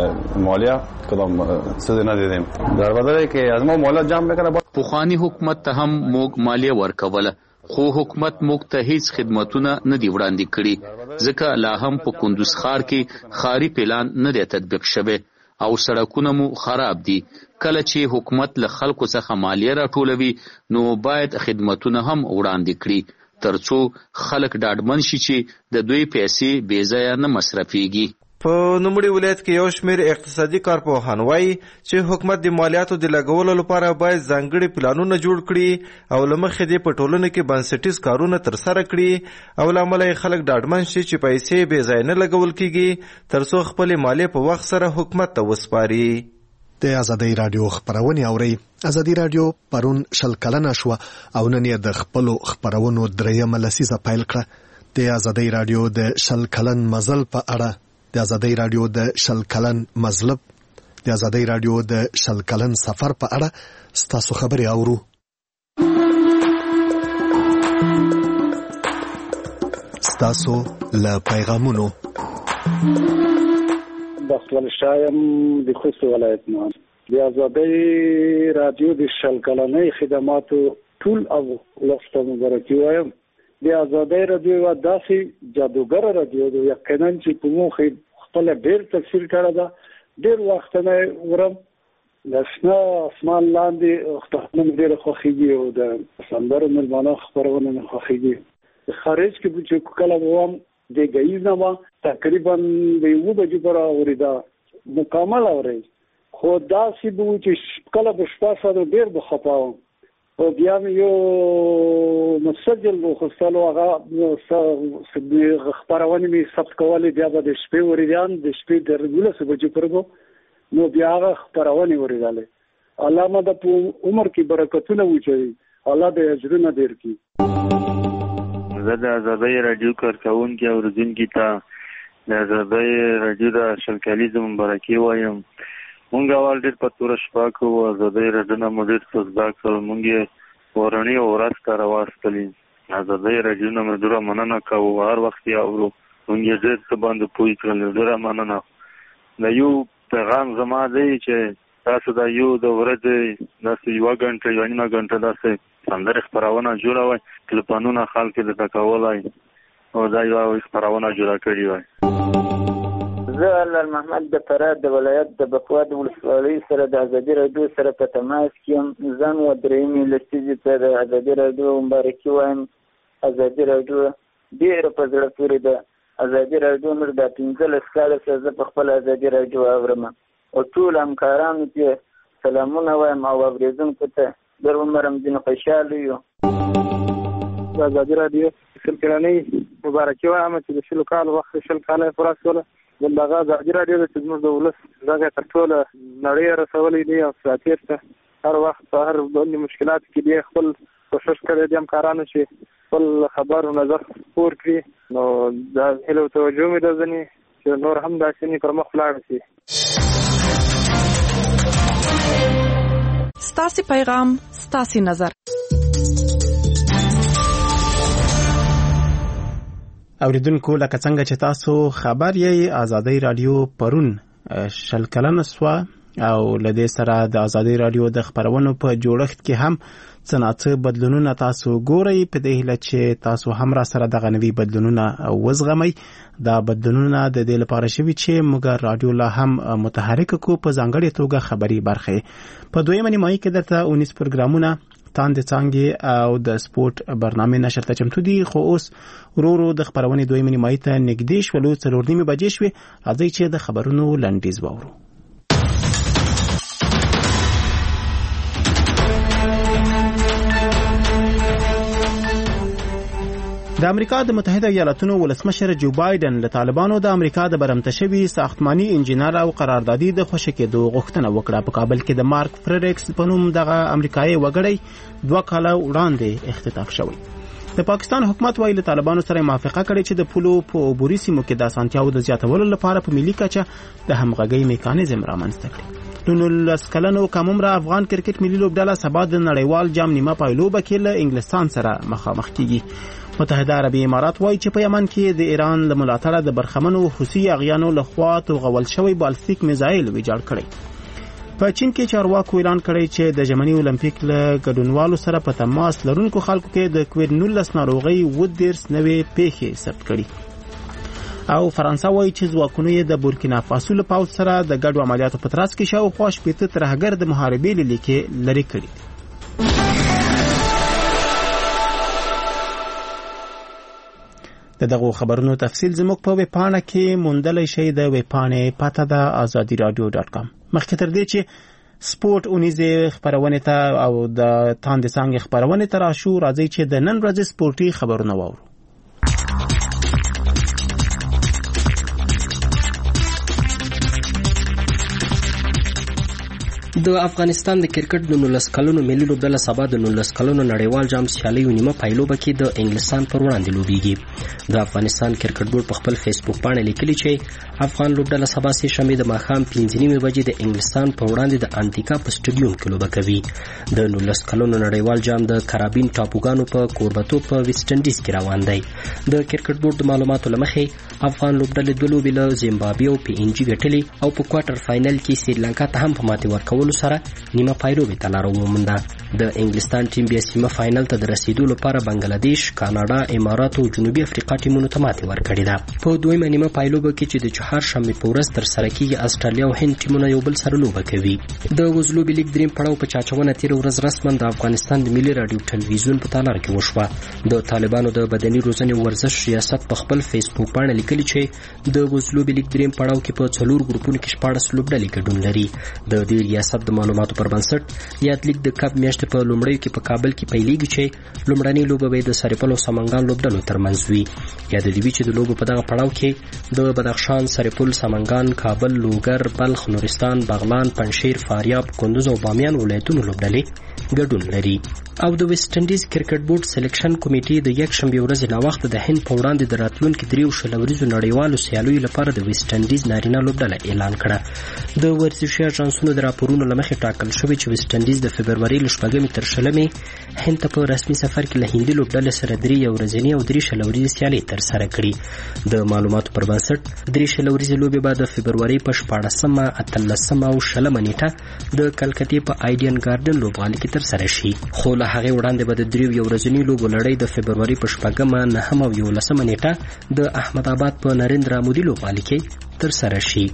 مالیه کدام چیزی ندیدیم در بدلی که از ما مالیه جمع میکنه. پخوانی حکومت ته هم موږ مالیه ورکوله خو حکومت موږ ته هیڅ خدمتونه نه دی وړاندې کړي ځکه لا هم په کندوز ښار کې ښاري پلان نه دی تطبیق شوی او سړکونه مو خراب دي. کله چې حکومت له خلکو څخه مالیه راټولوي نو باید خدمتونه هم وړاندې کړي ترڅو خلک ډاډمن شي چې د دوی پیسې بې ځایه نه مصرفیږي. په نوموړي ولایت کې یو شمېر اقتصادي کارپوهان وایي چې حکومت د مالیاتو د لګولو لپاره باید ځانګړي پلانونه جوړ کړي او له مخې دې په ټولنه کې بنسټیز کارونه ترسره کړي او له امله یې خلک ډاډمن شي چې پیسې بې ځایه نه لګول کیږي ترڅو خپلې مالیې په وخت سره حکومت ته وسپاري. د ازادۍ راډیو خبرونه اوري. ازادۍ راډیو پرون 20 کلنه شو او نن یې د خپلو خبرونو درېیمه لسیزه پیل کړه. د ازادۍ راډیو د 20 کلن مزل په اړه د ازادۍ راډیو د 20 کلن مزلب د ازادۍ راډیو د 20 کلن سفر په اړه ستاسو خبرې اورو. ستاسو له پیغامونو بخل شایم د خوست ولایت نه د ازادۍ راډیو د 20 کلنې خدماتو ټول او لاسته مبارکي وایم. د ازادۍ راډیو داسې جادوګر راډیو دی یقینا چې په موخه خپل ډېر تفسیر کړی دا ډېر وخت نه ورم د شنه اسمان لاندې خپل ډېر خوښیږي او د سندرو ملمانه خبرونه نه خوښیږي. خارج کې چې کله ووم د ګایز نه تقریبا د 1 بجې پر اوریدا مکمل اوري خو داسې به چې کله په شپه سره ډېر بخپاوم او بیا یو مسجل وخصلو هغه خبرونه می ثبت کولې بیا به د شپې وریدان د شپې د رګوله سبجې پرګو نو بیا هغه خبرونه وریداله. الله مده په عمر کې برکتونه وچوي، الله د اجرونه ډیر کړي. زه د ازادۍ راډیو کارکونکو او اوریدونکو ته د ازادۍ راډیو د 20 کلنې مبارکي وایم. مونږ اول ډېر په تور شپه کوو ازادۍ راډیو نه مو ډېر څه زده کړل. مونږ ورني ورځ ته راوستلې ازادۍ راډیو نه مو ډېره مننه کوو هر وخت یې اورو. مونږ ډېر څه باندې پوه کړل ډېره مننه. د یو پیغام زما دی چې تاسو د یو د ورځې داسې 1 غنټه 1.5 غنټه داسې سندرې خپرونه جوړوئ ټلیفونونه خلک د تکولای او دا یو خپرونه جوړه کړې وای. زه علال محمد د فراه د ولایت د بکوا د ولسوالۍ سره د ازادۍ راډیو سره په تماس کې یم. ځان و درېیمې لسیزې ته د ازادۍ راډیو مبارکي وایم. ازادۍ راډیو ډېره په زړه پورې ده. ازادۍ راډیو موږ د 15 کاله څخه زه په خپل ازادۍ راډیو اورم او ټول همکارانو ته سلامونه وایم او اورېدونکو ته ډېر عمرم ځینې خوشحاله یو. د ازادۍ راډیو 20 کلنې مبارکي وایم چې د 20 کالو وخت 20 کاله پوره شوله. دغه ازادۍ راډیو د زموږ د ولس دغه تر ټولو نړۍ رسولې دی او ساتیر ته هر وخت په هر ډول مشکلات کې دی خپل کوشش کوي د همکارانو چې خپل خبر او نظر خپور کړي. نو دا هیله او توجه مې ده ځنې چې نور هم داسې پر مخ ولاړ شي. ستاسو پیغام ستاسو نظر. اوریدونکو لکه څنګه چې تاسو خبر یې ازادۍ راډیو پرون 20 کلنه سوا او لدې سره د ازادي رادیو د خبرونو په جوړښت کې هم څنګه بدلونونه تاسو ګورئ په دې هیله چې تاسو هم را سره دغه نوي بدلونونه وزغمئ. دا بدلونونه د دې لپاره شوي چې موږ رادیو لا هم متحرک کو په ځانګړې توګه خبري برخه په دویمه نیمایي کې درته 19 پروګرامونه تاند څنګه او د سپورت برنامه نشر ته چمتو دي. خو اوس ورو د خبرونه دویمه نیمایي ته نږدې شولو 4:30 بجې شوې. راځي چې د خبرونو لنډیز واورو. د امریکا د متحده ایالاتونو ولسمشر جو بایدن له طالبانو د امریکا د برمته شوي ساختماني انجینر او قراردادي د خوشی کېدو غوښتنه وکړه. په کابل کې د مارک فریډریکس په نوم دغه امریکایي وګړی 2 کاله وړاندې اختطاف شوی. د پاکستان حکومت وايي له طالبانو سره موافقه کړې چې د پولو په عبوري سیمو کې د اسانتیاو د زیاتولو لپاره په ملي کچه د همغږۍ میکانیزم رامنځته کړي. 19 کلنو کامومرا افغان کرکټ ملي لوبډله سبا د نړیوال جام نیمه پایلوبه کې له انګلستان سره مخامخ کیږي. متحده عربي امارات وايي چې په یمن کې د ایران له ملاتړه د برخمنو حوثي اغیانو لخوا توغول شوی بالستیک میزایل ویجاړ کړي. په چین کې چارواکو اعلان کړی چې د ژمنی اولمپیک له ګډونوالو سره په تماس لرونکو خلکو کې د کووډ-19 ناروغي ودرس نوې پیښې ثبت کړي. او فرانسه وايي چې ځواکونه یې د بورکینا فاسو له پاوځ سره د ګډو عملیاتو په ترڅ کې شاوخوا 80 ترهګر د محاربې له لیکې لري کړي. دغه خبرونو تفصیل زموږ په ویب پاڼه کې موندلی شئ. د ویب پاڼې پته ده azadiradio.com. مخکې تر دې چې سپورت اونیزه خبرونه ته او د تاند څنګه خبرونه ته راشو، راځي چې د نن ورځې سپورتي خبرونه واورو. د افغانستان د کرکټ د 19 کلونو ملي لوبډله سبا د 19 کلونو نړیوال جام سیالیو نیمه پایلوبه کې د انګلستان پر وړاندې لوبېږي. د افغانستان کرکټ بورډ په خپل فیسبوک باندې لیکلي چې افغان لوبډله سبا سه شنبه د ماښام 5:30 بجې د انګلستان پر وړاندې د انټیکا په سټډیوم کې لوبه کوي. د 19 کلونو نړیوال جام د کارابین ټاپوګانو په کوربتوب په ویسټ انډیز کې روان دی. د کرکټ بورډ د معلوماتو لمخې افغان لوبډلې د لوبې له زیمبابوې او پی ان جی ګټلې او په کوارټر فائنل کې سریلانکا ته هم په ماتې ورکولو سره نیمه پایلوبې ته لار ومونده. د انګلستان ټیم بیا سیمه فائنل ته د رسیدو لپاره بنگلاديش، کاناډا، امارات او جنوبي افریقا ټیمونو ته ماتې ورکړې ده. په دویمه نیمه پایلوبه کې چې د چهارشنبه په ورځ تر سره کېږي، استرالیا او هند ټیمونه یو بل سره لوبه کوي. د وزلوبې لیګ دریم پړاو په چاچونه تیر ورځ رسماً د افغانستان د ملي رادیو ټلویزیون په تالار کې وشوه. د طالبانو د بدني روزنې ورزش ریاست په خپل فیسبوک باندې لیکلي چې د وزلوبې لیګ دریم پړاو کې په 4 ګروپونو کې 14 لوبډلې ګډون لري. د دې ریاست د معلوماتو پر بنسټ یاد لیګ د کپ میاشتې په لومړیو کې په کابل کې پیلېږي چې لومړنۍ لوبه به د سرپل او سمنګان لوبډلو ترمنځ وي. یاد دی چې د لوبو په دغه پړاو کې د بدخشان، سرپل، سمنګان، کابل، لوګر، بلخ، نورستان، بغلان، پنجشیر، فاریاب، کندوز او بامیان ولایتونو لوبډلې ګډون لري. او د ویسټ انډیز کرکټ بورډ سلیکشن کمیټې د یک شنبه ورځې لا وخت د هند په وړاندې د راتلونکو 3 شلوريزو نړیوالو سیالیو لپاره د ویسټ انډیز نارینه لوبډله اعلان کړه. د ورزشي اژانسونو د راپورونو لمخې ټاکل شوی چې ویسټ انډیز د فبرवरी ل 14 تر 16 هند ته په رسمي سفر کې له هندي لوبډلې سره 3 ورځنی او 3 شلوريزې سیالي تر سره کړي. د معلوماتو پر بنسټ 3 شلوريزې لوبې بعد د فبرवरी په 14مه، 18مه او 20مه نیټه د کلکتې په آیډین ګارډن لوبغالي کې تر سره شي. خو له هغه وړاندې به د 3 ورځنی لوبو لړۍ د فبرवरी په 14مه، 9مه او 11مه نیټه د احمد آباد په نریندرا مودي لوبغالي کې تر سره شي.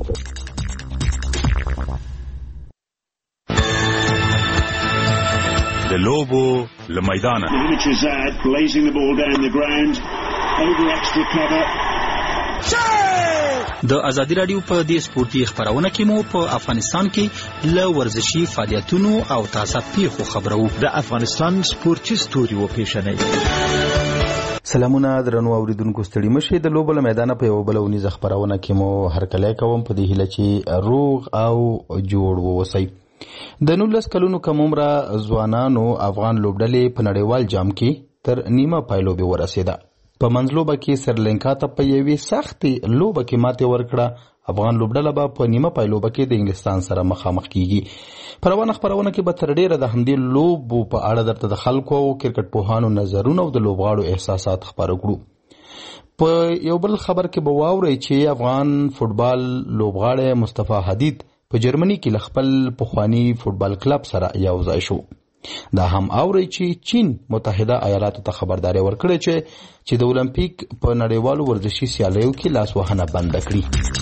د لوبو لمیدانه د ازادي رادیو په دې سپورتي خبرونه کې مو په افغانستان کې له ورزشي فعالیتونو او تازه پیښو خبرو. د افغانستان سپورتي ستوري و پیښنې. سلامونه درنو اوریدونکو، ستړي مشه. د لوبو میدان په یو بل ونیزه خبرونه کې مو هرکلی کوم په دې هیله چې روغ او جوړ ووسی. د 19 کلونو کمومره ځوانانو افغان لوبډلې په نړیوال جام کې تر نیمه پایلوبې ورسېده. په منځلوبه کې سریلانکا ته په یوې سختې لوبه کې ماتې ورکړه. افغان لوبډله به په نیمه پایلوبه کې د انګلستان سره مخامخ کیږي. په روانه خبرونه کې به تر ډیره د همدې لوبو په اړه درته د خلکو او کرکټ پوهانو نظرونه او د لوبغاړو احساسات خبرو کړو. په یو بل خبر کې به واورئ چې افغان فوټبال لوبغاړی مصطفی حدید په جرمني کې له خپل پخواني فوټبال کلب سره یو ځای شو. دا هم اوري چې چین متحده ایالاتو ته خبرداري ورکړه چې د اولمپیک په نړیوالو ورزشي سیالیو کې لاسوهنه بند کړي.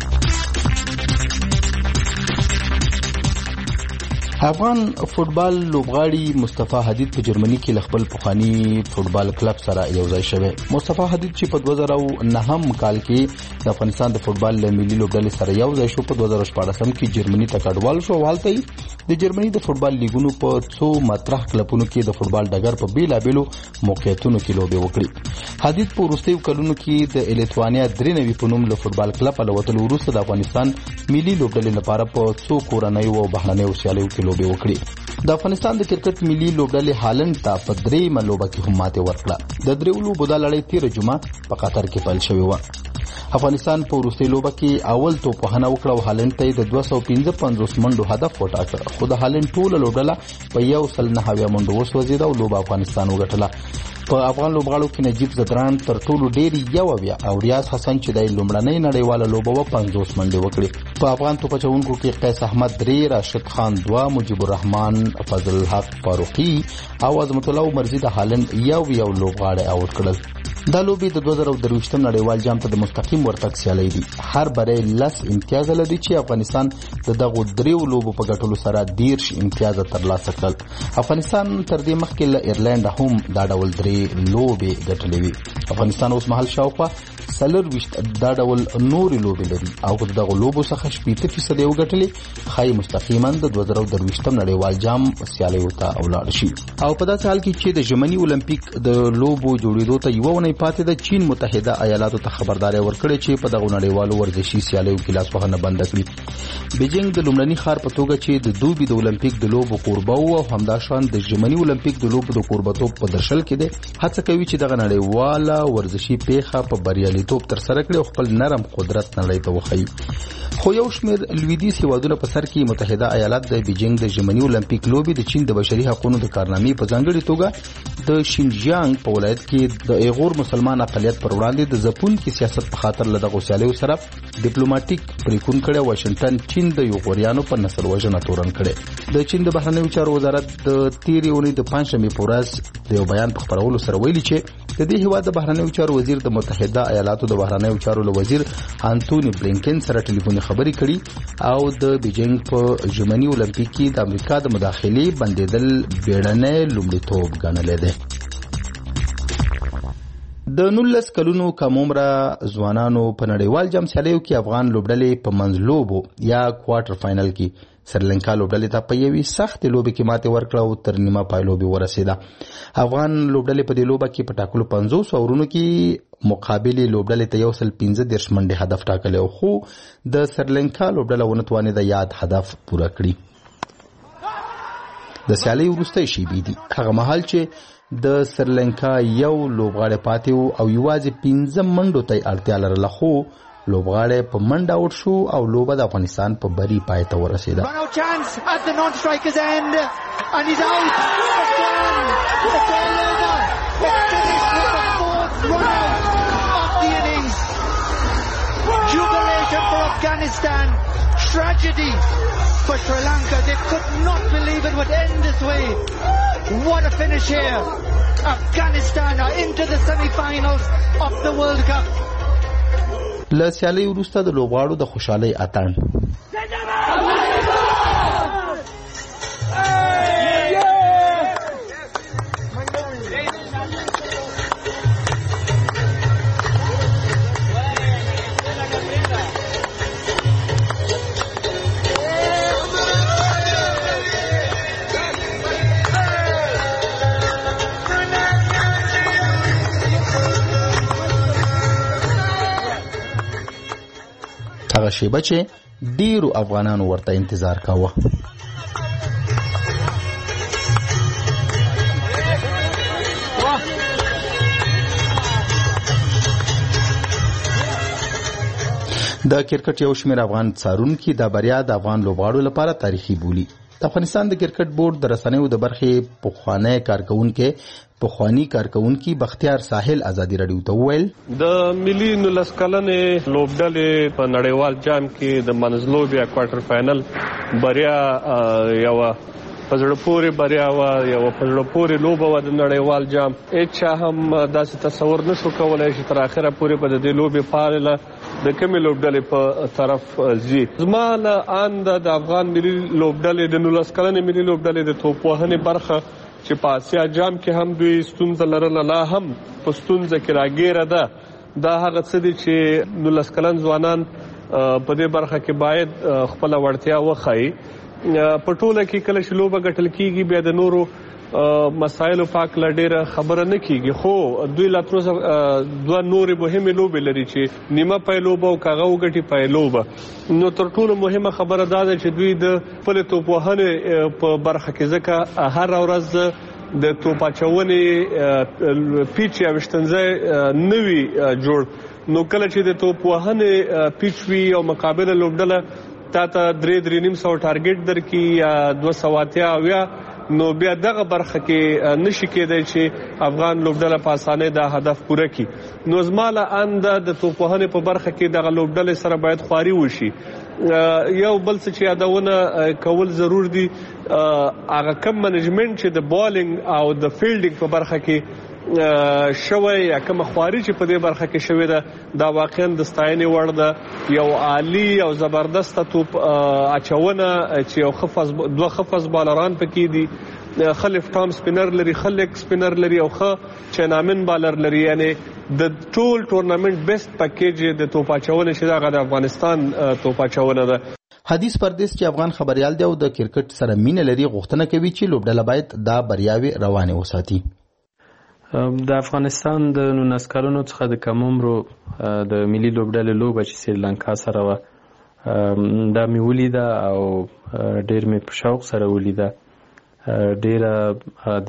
افغان فوټبال لوبغاړي مصطفی حدید په جرمني کې خپل پخوانی فوټبال کلب سره یو ځای شوی. مصطفی حدید چې په 2009 کال کې د افغانستان د فوټبال ملي لوبډلې سره یو ځای شو، په 2014 کې جرمني ته کډوال شو. والته د جرمني د فوټبال لیګونو په څو مطرح کلبونو کې د فوټبال ډګر په بیلابیلو موقعیتونو کې لوبې وکړي. حدید په وروستیو کلونو کې د الیتوانیا 93 په نوم له فوټبال کلب له وتلو وروسته د افغانستان ملي لوبډلې لپاره په څو کورنیو او بهرنیو سیالیو کې لوبې وکړي. د افغانستان د کرکټ ملي لوبډلې هالند ته په 3 لوبه کې هم ماته ورکړه. د دریو لوبو د لړۍ 13 جمعه په قطر کې پیل شوې و. افغانستان په وروستي لوبه کې اول توپخانه وکړه او هالند ته د 255 منډو هدف وټاکه، خو د هالند ټوله لوبډله په 109 منډو وسوځیده او لوبه افغانستان وګټله. په افغان لوبغاړو کې نجیب زدران تر ټولو ډېر یو او ریاض حسن چې د لومړنۍ نړیواله لوبه 50 منډې وکړي. په افغان توپ اچونکو کې قیس احمد 3، راشد خان 2، مجيب الرحمن، فضل الحق فاروقي او عظمت الله عمرزي د هالند یو لوبغاړی اوټ کړل. دا لوبي د 2023 نړیوال جام ته د مستقیم ورتګ سیالي دي. هر بری 10 امتیاز لري چې افغانستان د دغه دریو لوبو په ګټلو سره 10 امتیاز ترلاسه کړل. افغانستان تر دې مخکې له ایرلند هم دا ډول 3 لوبي ګټلې وي. افغانستان اوس مهال شاوخوا 40 دا ډول نورې لوبې لري او دغه لوبو څخه 80% یې وګټلې، خای مستقیما د 2023 نړیوال جام سیالیو ته ولاړ شي. او په داسې حال کې چې د ژمني اولمپیک د لوبو جوړېدو ته یو ونې پاتې د چین متحده ایالاتو ته خبرداري ورکړې چې په دغه نړیوالو ورزشي سیالیو کې لاسوهنه بند کړي. بیجینګ د لومړني ښار په توګه چې د دوبي د اولمپیک د لوبو کوربه او همداشان د ژمني اولمپیک د لوبو د کوربتوب په درشل کې دی، هڅه کوي چې دغه نړیواله ورزشي پیښه په بریالیتوب تر سره کړي او خپل نرم قدرت نړۍ ته وښيي. خو یو شمېر لویدیځ هیوادونه په سر کې متحده ایالات د بیجینګ د ژمني اولمپیک لوبې د چین د بشري حقوقو د کارنامې په ځانګړي توګه د شینجیانګ په ولایت کې د ایغور مسلمان اقلیت پر وړاندې د ځپونکي سیاست په خاطر له دغو سیالیو سره ډیپلوماټیک پریکون کړی. واشنگټن چین د یوغوریانو په نسل وژنه تورن کړي. د چین د بهرنیو چارو وزارت د تیرې اونۍ د پنځشنبې په ورځ د یو بیان په خپرولو سره ویلي چې د دې هیواد د بهرنیو چارو وزیر د متحده ایالاتو د بهرنیو چارو وزیر انټونی بلینکن سره ټلیفوني خبرې کړي او د بیجینګ په ژمني اولمپیک کې د امریکا د مداخلې بندیدل بیړنی لومړیتوب ګڼلی دی. د 19 کلونو کم عمره ځوانانو په نړیوال جام سیالیو کې افغان لوبډلې په منځلوبو یا کوارټر فاینل کې سریلانکا لوبډلې ته په یوې سختې لوبې کې ماتې ورکړه او تر نیمه پای لوبې ورسېده. افغان لوبډلې په دې لوبه کې په ټاکلو 50 اورونو کې مقابلې لوبډلې ته 115 منډې هدف ټاکلی او خو د سریلانکا لوبډله ونه توانېده یاد هدف پوره کړي. د سیالۍ وروستۍ شیبې دي، هغه مهال چې د سریلانکا یو لوبغاړی پاتې و او یوازې 15 منډو ته اړتیا لرله، خو لوبغاړی په منډه آوټ شو او لوبه د افغانستان په بری پای ته ورسېده. Tragedy for Sri Lanka. They could not believe it would end this way. What a finish here. Afghanistan are into the semi-finals of the World Cup. له سیالۍ وروسته د لوبغاړو د خوشحالۍ اتڼ. هغه شیبه چې ډیرو افغانانو ورته انتظار کاوه. د کرکټ یو شمېر افغان څارونکي دا بریا د افغان لوبغاړو لپاره تاریخي بولي. د افغانستان د کرکټ بورډ د رسنیو د برخې پخوانی کارکونکي بختیار ساحل ازادي رادیو ته وویل د ملي 19 کلنې لوبډلې په نړیوال جام کې د منځلوبیا کوارټر فائنل بریا یو پزړه پورې بریا وا یو پزړه پورې لوبه و د نړیوال جام. اچھا هم داسې تصور نشو کولای چې تر اخره پورې په دې لوبې پارله د کمی لوبډلې په طرف ځي. زما له اند د افغان ملي لوبډلې د 19 کلنې ملي لوبډلې د توپوهنې برخه چې په آسیا جام کې هم دوی ستونزه لرله، لا هم په ستونزه کې راګیره ده. دا هغه څه دي چې 19 کلن ځوانان په دې برخه کې باید خپله وړتیا وښایي. په ټوله کې کله چې لوبه ګټل کېږي بیا د نورو مسایلو په هکله ډېره خبره نه کېږي، خو دوی لا تر اوسه دوه نورې مهمې لوبې لري چې نیمه پایلوبه او که هغه وګټي پایلوبه. نو تر ټولو مهمه خبره دا ده چې دوی د خپلې توپوهنې په برخه کې ځکه هره ورځ د توپ اچونې پیچ یا ویشتنځی نه وي جوړ، نو کله چې د توپوهنې پیچ وي او مقابله لوبډله تا ته 3.5 ټارګټ درکړي یا 280 نو بیا دغه برخه کې نشي کېدای چې افغان لوبډله په اسانۍ دا هدف پوره کړي. نو زما له انده د توپوهنې په برخه کې دغه لوبډلې سره باید خواري وشي. یو بل څه چې یادونه کول ضرور دي، هغه کم منیجمنت چې د بالینګ او د فیلډینګ په برخه کې شوی یا کوم خواري چې په دې برخه کې شوی ده دا واقعا د ستاینې وړ ده. یو عالی او زبردست توپ اچونه چې یو دوه خفز بالران پکې دي، خلف ټام سپینر لري، خلک سپینر لري او چینامن بالر لري. یعنی د ټول ټورنمنت بیسټ پکیج د توپ اچونه چې دا د افغانستان توپ اچونه ده. حدیث پردیس چې افغان خبريال دی او د کرکټ سره مینه لري غوښتنه کوي چې لوبډله باید دا بریاوي روانه وساتي. د افغانستان د 19 کلونو څخه د کم عمرو د ملي لوبډلې لوبه چې سریلانکا سره وه دا مې ولیده او ډېر مې په شوق سره ولیده. ډېره د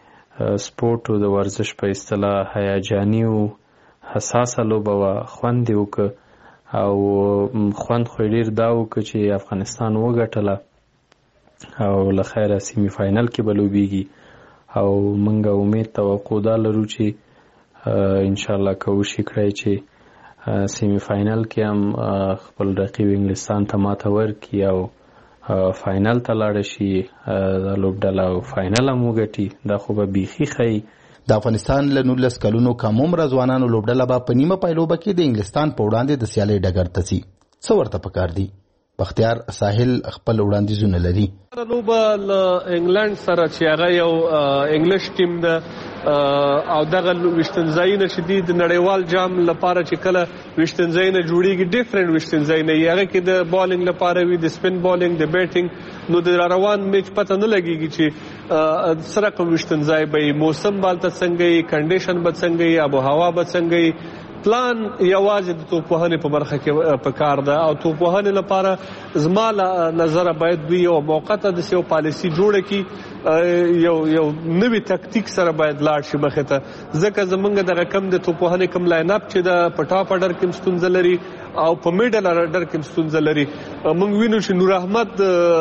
سپورټ او د ورزش په اصطلاح هیجاني او حساسه لوبه وه. خوند یې وکړه او خوند خو یې ډېر دا وکړه چې افغانستان وګټله او له خیره سیمي فاینل کې به لوبېږي او منګه امید توقع دا لرو چې انشاءالله کوشش کړی چې سیمی فاینل کې هم خپل رقیب انګلستان ته ماته ورکړي او فاینل ته لاړ شي د لوبډله او فاینل هم وګټي. دا خو به بیخي ښایي. د افغانستان له 19 کلونو کم عمره ځوانانو لوبډله به په نیمه پایلوبه کې د انګلستان په وړاندې د سیالۍ ډګر ته ځي. څه ورته پکار دي؟ بختیار ساحل خپل وړاندیزونه لري. لوبه له انګلند سره چې هغه یو انګلیش ټیم ده او دغه ویشتنځایونه چې دي د نړیوال جام لپاره چې کله ویشتنځایونه جوړیږي ډیفرنٹ ویشتنځایونه هغه کې د بالینګ لپاره وي، د سپین بالینګ، د بیټینګ. نو د روان میچ پته نه لګیږي چې سره کوم ویشتنځای به موسم بالته څنګه وي، کنډیشن به څنګه وي، آب و هوا به څنګه وي. پلان یوازې د توپوهنې په برخه کې پکار ده او توپوهنې لپاره زما نظره باید دوی یو موقته داسې یو پالیسي جوړه کړي، یو نوي تکتیک سره باید لاړ شي مخې ته. ځکه زمونږ دغه کم د توپوهنې کم لاین اپ چې د په ټاپ اډر کې ستونزه لري او په میډل اډر کې ستونزه لري. موږ وینو چې نور احمد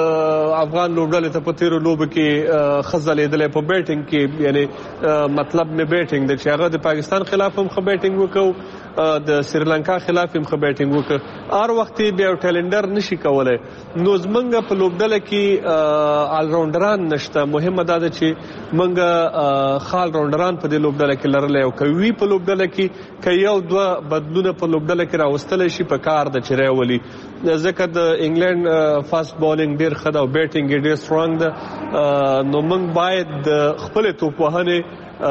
افغان لوبډلې ته په تیرو لوبو کې ښه ځلېدلی په بیټینګ کې، یعنی مطلب مې بیټینګ دی چې هغه د پاکستان خلاف هم ښه بیټینګ وکړو، د سریلانکا خلاف هم ښه بیټینګ وکړ. هر وخت یې بیا ټیلنډر نشي کولی. نو زمونږ په لوبډله کې آلراونډران نشته. مهمه دا ده چې موږ ښه آلراونډران په دې لوبډله کې لرلی او که وي په لوبډله کې که یو دوه بدلونه په لوبډله کې راوستلی شي په کار ده چې راولي. ځکه د انګلند فاست بالینګ ډېر ښه ده او بیټینګ یې ډېر سترانګ ده. نو موږ باید د خپلې توپوهنې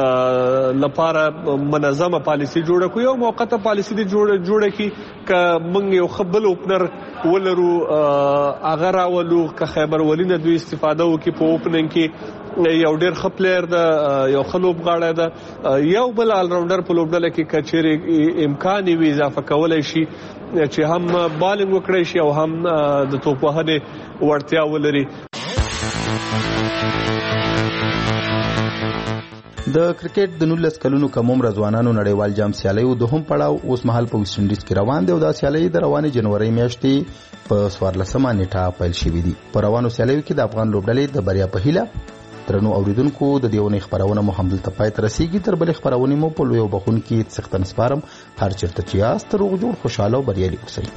لپاره منظمه پالیسي جوړه کړو. یو موقته پالیسي دې جوړه کړي که موږ یو ښه بل اوپنر ولرو هغه راولو، که خیبر ولي نه دوی استفاده وکړي په اوپننګ کې. یو ډېر ښه پلیر ده، یو ښه لوبغاړی ده. یو بل آلراونډر په لوبډله کې که چیرې امکان یې وي اضافه کولی شي چې هم بالینګ وکړی شي او هم د توپوهنې وړتیا ولري. د کرکټ د 19 کلونو کم عمر ځوانانو نړیوال جام سیالیو دوهم پړاو اوس مهال په ویسټ انډیز کې روان دی او دا سیالۍ د روانې جنوري میاشتې په 14مه نیټه پیل شوې دي. په روانو سیالیو کې د افغان لوبډلې د بریا په هیله درنو اوریدونکو د دیونې خبرونه مو همدلته پای ته رسیږي. تر بلې خبرونه مو په لوی وبخون کې څختن سپارم. هر چیرته چې یاست روغ جوړ خوشاله او بریالي اوسئ.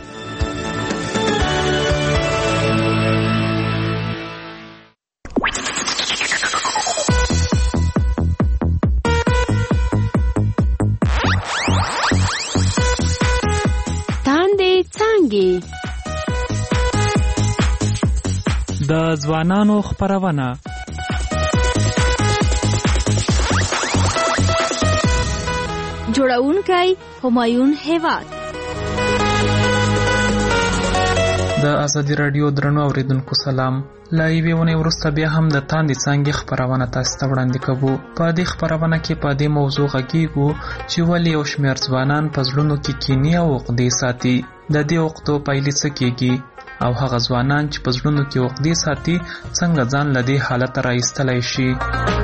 د ځوانانو خبرونه جوړونکی همایون هیواد. د ازادي رادیو درنو اوریدونکو سلام. لایوي ونې ورسته بیا هم د تاندې څانګې خبرونه تاسو ته وړاندې کوو. په دې خبرونه کې په دې موضوع غږیږو چې ولې یو شمېر ځوانان په زړونو کې کینې او عقدې ساتي. د دې عقدو پایلې څه کېږي او هغه ځوانان چې په زړونو کې عقدې ساتي څنګه ځان له دې حالته راایستلی شي.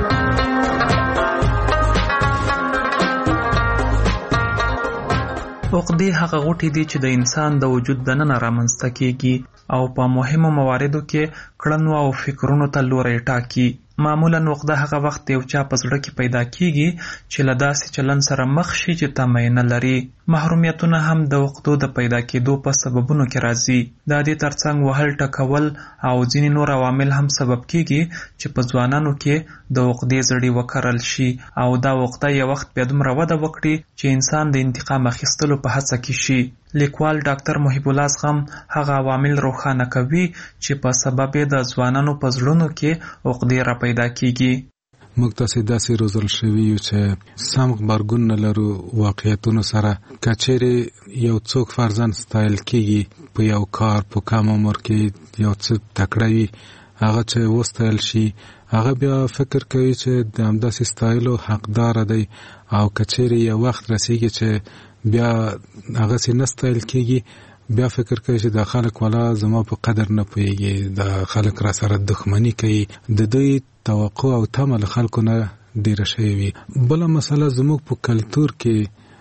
عقدې هغه غوټې دي چې د انسان د وجود دننه رامنځته کېږي او په مهمو مواردو کې کړنو او فکرونو ته لوری ټاکي. معمولا عقده هغه وخت یو چا په زړه کې پیدا کیږي چې له داسې چلن سره مخ شي چې تمه نه لري. محرومیتونه هم د عقدو د پیدا کېدو په سببونو کې راځي. د دې ترڅنګ وهل ټکول او ځینې نور عوامل هم سبب کیږي چې په ځوانانو کې د عقدې زړي وکرل شي او دا عقده یو وخت بیا دومره وده وکړي چې انسان د انتقام اخیستلو په هڅه کې شي. لیکوال ډاکټر محب الله زغم هغه عوامل روښانه کوي چې په سبب د ځوانانو په زړونو کې عقدې را پیدا کیږي. موږ تاسې داسې روزل شوي یو چې سم غبرګون نه لرو واقعیتونو سره. که چیرې یو څوک فرضاً ستایل کیږي په یو کار په کم عمر کې یو څه تکړه وي، هغه چې وستایل شي هغه بیا فکر کوي چې د همداسې ستایلو حقدار دی او که چیرې یو وخت رسیږي چې بیا هغه سي نستایل کیږي بیا فکر کوي چې د خلک والا زما په قدر نه پوهیږي، د خلک را سره دښمنی کوي. د دوی توقع او تمه له خلکو نه ډیره شوې وي. بله مسله زموږ په کلتور کې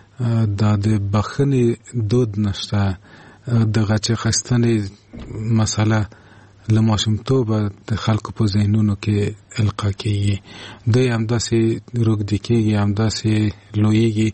د بخښنې دود نشته. د غچ اخیستنې مسله له ماشومتوبه د خلکو په ذهنونو کې القا کیږي. دوی همداسې روږدي کیږي، همداسې لویږي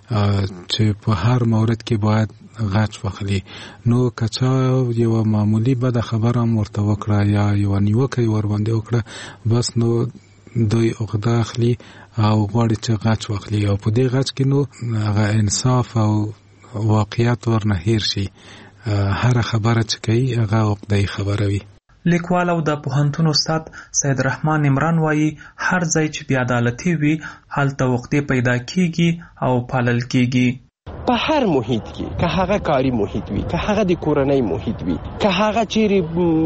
چې په هر مورد کې باید غچ واخلي. نو که چا یو معمولی بده خبره هم ورته وکړه یا یو نیوکه یې ورباندې وکړه، بس نو دوی عقده اخلي او غواړي چې غچ واخلي او په دې غچ کې نو هغه انصاف او واقعیت ورنه هیر شي. هر خبره چې کوي هغه عقده‌ای خبره وي. لیکوال او د پوهنتون استاد سید رحمان عمران وایي هر ځای چې بې عدالتي وي هلته عقدې پیدا کیږي او پالل کیږي. په هر محیط کې، که هغه کاری محیط وي، که هغه د کورنۍ محیط وي، که هغه چیرې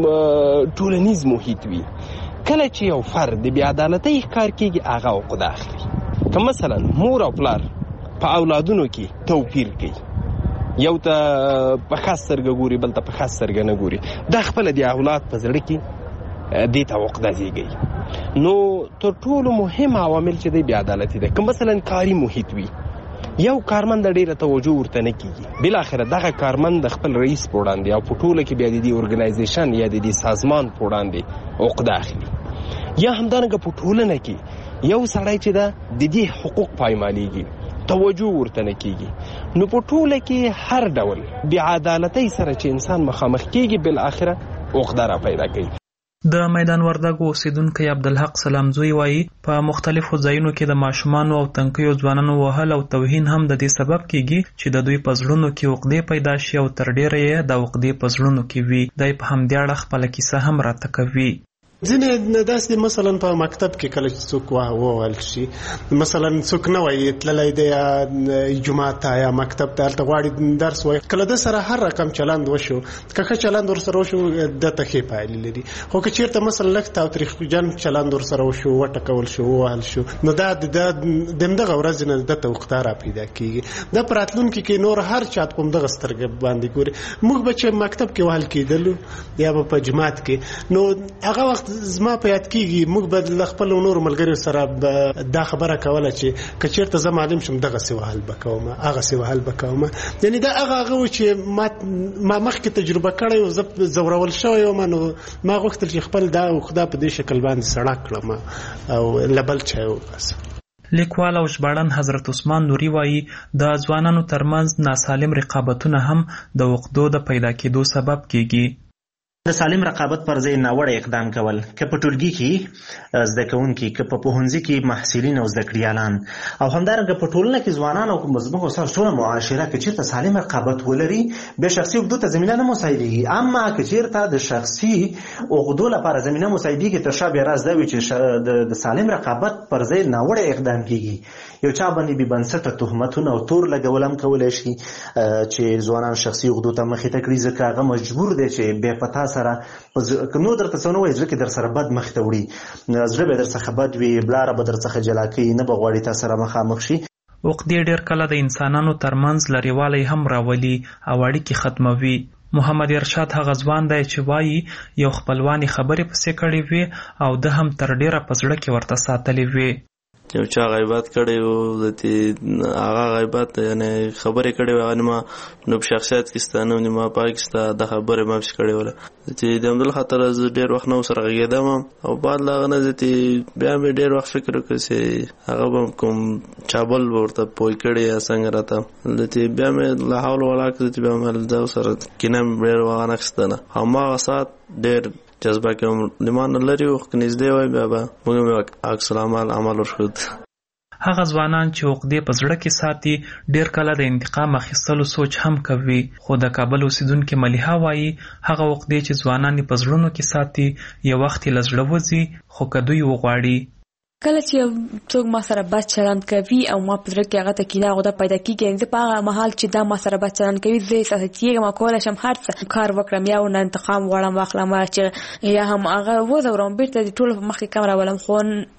ټولنیز محیط وي، کله چې یو فرد د بې عدالتۍ ښکار کیږي هغه عقده اخلي. که مثلا مور او پلار په اولادونو کې توپیر کوي، یو ته په خاص سترګه ګوري بل ته په خاص سترګه نه ګوري، دا خپله د اولاد په زړه کې دې ته عقده زیږوي. نو تر ټولو مهم عوامل چې دی بې عدالتي دی. که مثلا کاري محیط وي، یو کارمند ډیره توجه ورته نه کیږي، بالاخره دغه کارمند د خپل رئیس په وړاندې او په ټوله کې بیا د دې ارګنایزیشن یا د دې سازمان په وړاندې عقده اخلي. یا همدارنګه په ټولنه کې یو سړی چې ده د دې حقوق پایمالېږي، توجه ورته نه کیږي. نو په ټوله کې هر ډول بې عدالتۍ سره چې انسان مخامخ کیږي بالاخره عقده را پیدا کوي. د میدان وردګو اوسیدونکی عبدالحق سلامزوی وایي په مختلفو ځایونو کې د ماشومانو او تنکیو ځوانانو وهل او توهین هم د دې سبب کیږي چې د دوی په زړونو کې عقدې پیدا شي او تر ډیره یې د عقدې په زړونو کې وي. دی په همدې اړه خپله کیسه هم راته کوي. ځینې داسې مثلا په مکتب کې کله چې څوک ووهل شي، مثلا څوک نه وایي تللی دی جومات ته یا مکتب ته، هلته غواړي درس وایي، کله د سره هر رقم چلند وشو، که ښه چلند ورسره وشو دته ښې پایلې لري. خو که چېرته مثلا لږ تاوتریخجن چلند ورسره وشو، وټکول شو، ووهل شو، نو دا د همدغه ورځې نه دته عقده را پیدا کېږي. دا په راتلونکي کې نور هر چا په همدغه سترګه باندې ګوري. موږ به چې مکتب کې وهل کېدلو یا به په جومات کې، نو هغه وخت زما په یاد کېږي موږ به له خپلو نورو ملګریو سره دا خبره کوله چې که چېرته زه معلم شم دغسې وهل به کوم هغسې وهل به کوم. یعنې دا هغه و چې ما مخکې تجربه کړی و، زه ځورول شوی وم، نو ما غوښتل چې خپل دا عقده په دې شکل باندې سړه کړم او له بل چا وباسم. لیکوال او ژباړن حضرت عثمان نوري وایي د ځوانانو ترمنځ ناسالم رقابتونه هم د عقدو د پیدا کېدو سبب کېږي. د سالم رقابت پر ځای ناوړه اقدام کول، که په ټولګي کې زده کوونکي، که په پوهنځي کې محصلین او زده کړیالان، او همدارنګه په ټولنه کې ځوانان او مزمحو سره ټوله معاشره کې چېرته سالم رقابت ولري، بیا شخصي عقدو ته زمینه نه مساعدېږي. اما که چېرته د شخصي عقدو لپاره زمینه مساعدېږي، تر شا بیا راز دا وي چې د سالم رقابت پر ځای ناوړه اقدام کېږي. یو چا باندې بې بنسټه تهمتونه او تور لګول هم کولی شي چې ځوانان شخصي عقدو ته مخې ته کړي، ځکه هغه مجبور دی چې بیا په تا سره نو درته څه نه وایي، زړه کې در سره بد مخ ته وړي، زړه به در څخه بد وي، بلاره به در څخه جلا کوي، نه به غواړي تا سره مخامخ شي. عقدې ډېر کله د انسانانو ترمنځ لرېوالی هم راولي او اړیکې ختموي. محمد ارشاد هغه ځوان دی چې وایي یو خپلوان خبرې پسې کړې وي او ده هم تر ډېره په زړه کې ورته ساتلې وي. یو چا غیبت کړی و، هغه غیبت یعنی خبرې کړې وې، هغه نو په شخصیت کې ستا نه نیمه پاک ستا د خبرې ما پسې کړې وله چې د همدل خاطر زه ډېر وخت نه ورسره غږېدم او بعد له هغه نه بیا مې ډېر وخت فکر وکړ چې هغه به کوم چابل به ورته پوه کړی یا څنګه راته بیا مې له حول ولا قوت بیا مې ده ورسره کینه مې ډېر وانخیستله. هماغه ساعت ډېر جذبه کې لمان لري او که نږدې وای بیا به موږ مې عکس العمل عمل ورښود. هغه ځوانان چې عقدې په زړه کې ساتي ډېر کله د انتقام اخیستلو سوچ هم کوي، خو د کابل اوسیدونکې ملیحه وایي هغه عقدې چې ځوانان یې په زړونو کې ساتي یو وخت یې له زړه وځي، خو که دوی وغواړي. کله چې څوک ما سره بد چلند کوي او ما په زړه کې هغه ته کینه عقده پیدا کېږي، زه په هغه مهال چې دا ما سره بد چلند کوي زه احساس کېږم کولی شم هر څه کار وکړم، یا ورنه انتقام غواړم واخلم، چې یا هم هغه وځورم بېرته د ټولو په مخکې کم راولم. خو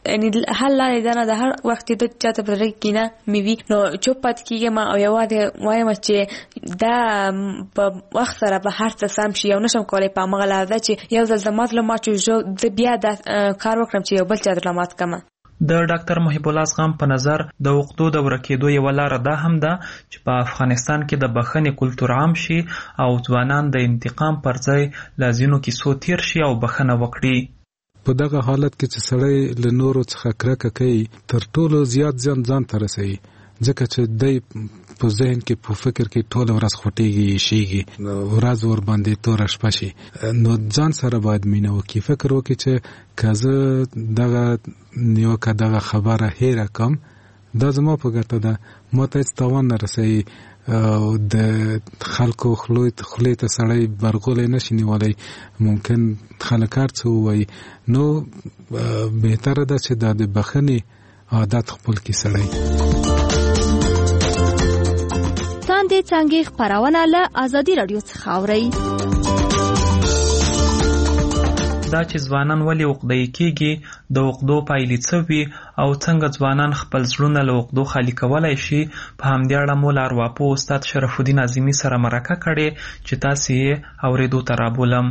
حل لارې دا نه ده، هر وخت چې د چا ته په زړه کې کینه مې وي نو چوپ پاتې کېږم او یوازې وایم چې دا په وخت سره به هر څه سم شي او نشم کولی په همغه لاره ده چې یو ځل زما زړه مات شو زه بیا دا کار وکړم چې یو بل چا زړه مات کړم. د ډاکټر محب الله زغم په نظر د عقدو د ورکېدو یوه لاره دا هم ده چې په افغانستان کې د بخښنې کلتور عام شي او ځوانان د انتقام پر ځای له ځینو کیسو تیر شي او بخښنه وکړي. په دغه حالت کې چې سړی له نورو څخه کرکه کوي تر ټولو زیات ځان ته رسوي، ځکه چې دی په ذهن کې په فکر کې ټوله ورځ خوټېږي شېږي، ورځ ور باندې توره شپه شي. نو ځان سره باید مینه وکړي، فکر وکړي چې که زه دغه نیوکه دغه خبره هېره کړم دا زما په ګټه ده، ما ته هېڅ تاوان نه رسوي. د خلکو خولې ته سړی برغولی نشي نیولی، ممکن خلک هر څه ووایي. نو بهتره ده چې دا د بخښنې عادت خپل کړي سړی. تاندې څانګې خپرونه له ازادي راډیو څخه اورئ. دا چې ځوانان ولې عقده‌يي کېږي، د عقدو پایلې څه وي او څنګه ځوانان خپل زړونه له عقدو خالي کولی شي، په همدې اړه مو له ارواپوه استاد شرف الدین عظیمي سره مرکه کړې چې تاسې یې اورېدو ته رابولم.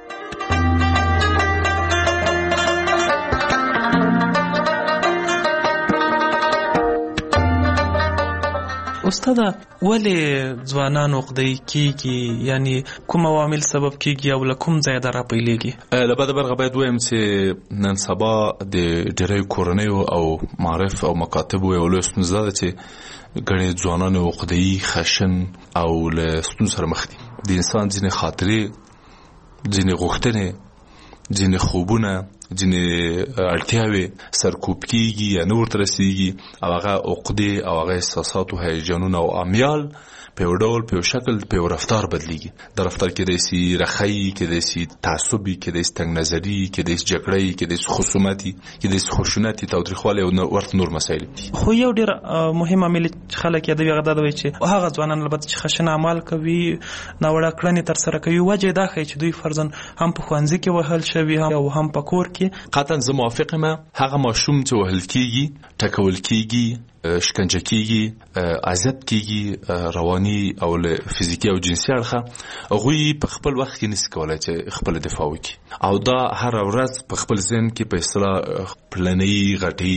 استاده ولې ځوانان عقده‌يي کېږي، یعنی کوم عوامل سبب کېږي او له کوم ځایه دا راپیلېږي؟ له بده برخه باید ووایم چې نن سبا د ډېریو کورنیو او معارف او مکاتبو یو لویه ستونزه ده چې ګڼې ځوانان عقده‌يي، خشن او له ستونزو سره مخ دي. د انسان ځینې خاطرې، ځینې غوښتنې، ځینې خوبونه، ځینې اړتیاوې سرکوب کېږي یا نه ورته رسېږي او هغه عقدې او هغه احساسات او هیجانونه او امیال په یو ډول، په یو شکل، په یو رفتار بدلیږي. د رفتار کېدای شي رخی، کېدای شي تعصبي، کېدای شي تنګ نظري، کېدای شي جګړې، کېدای شي خصومتي، کېدای شي خشونتي، تاوتریخوالی او ورته نور مسایل. خو یو ډېر مهم عامل چې خلک یادوي هغه دا دی چې هغه ځوانان البته چې خشن اعمال کوي، ناوړه کړنې ترسره کوي، وجه دا ښیي چې دوی فرضاً هم په ښوونځي کې وهل شوي او هم په کور کې کې قطعا زه موافق یم. هغه ماشوم چې وهل کیږي، ټکول کیږي، شکنجه کیږي، اذیت کیږي رواني او فزیکی او جنسي اړخه، هغوی په خپل وخت کې نشي کولای چې خپل دفاع وکړي او دا هر ورځ په خپل ذهن کې په اصطلاح پلنې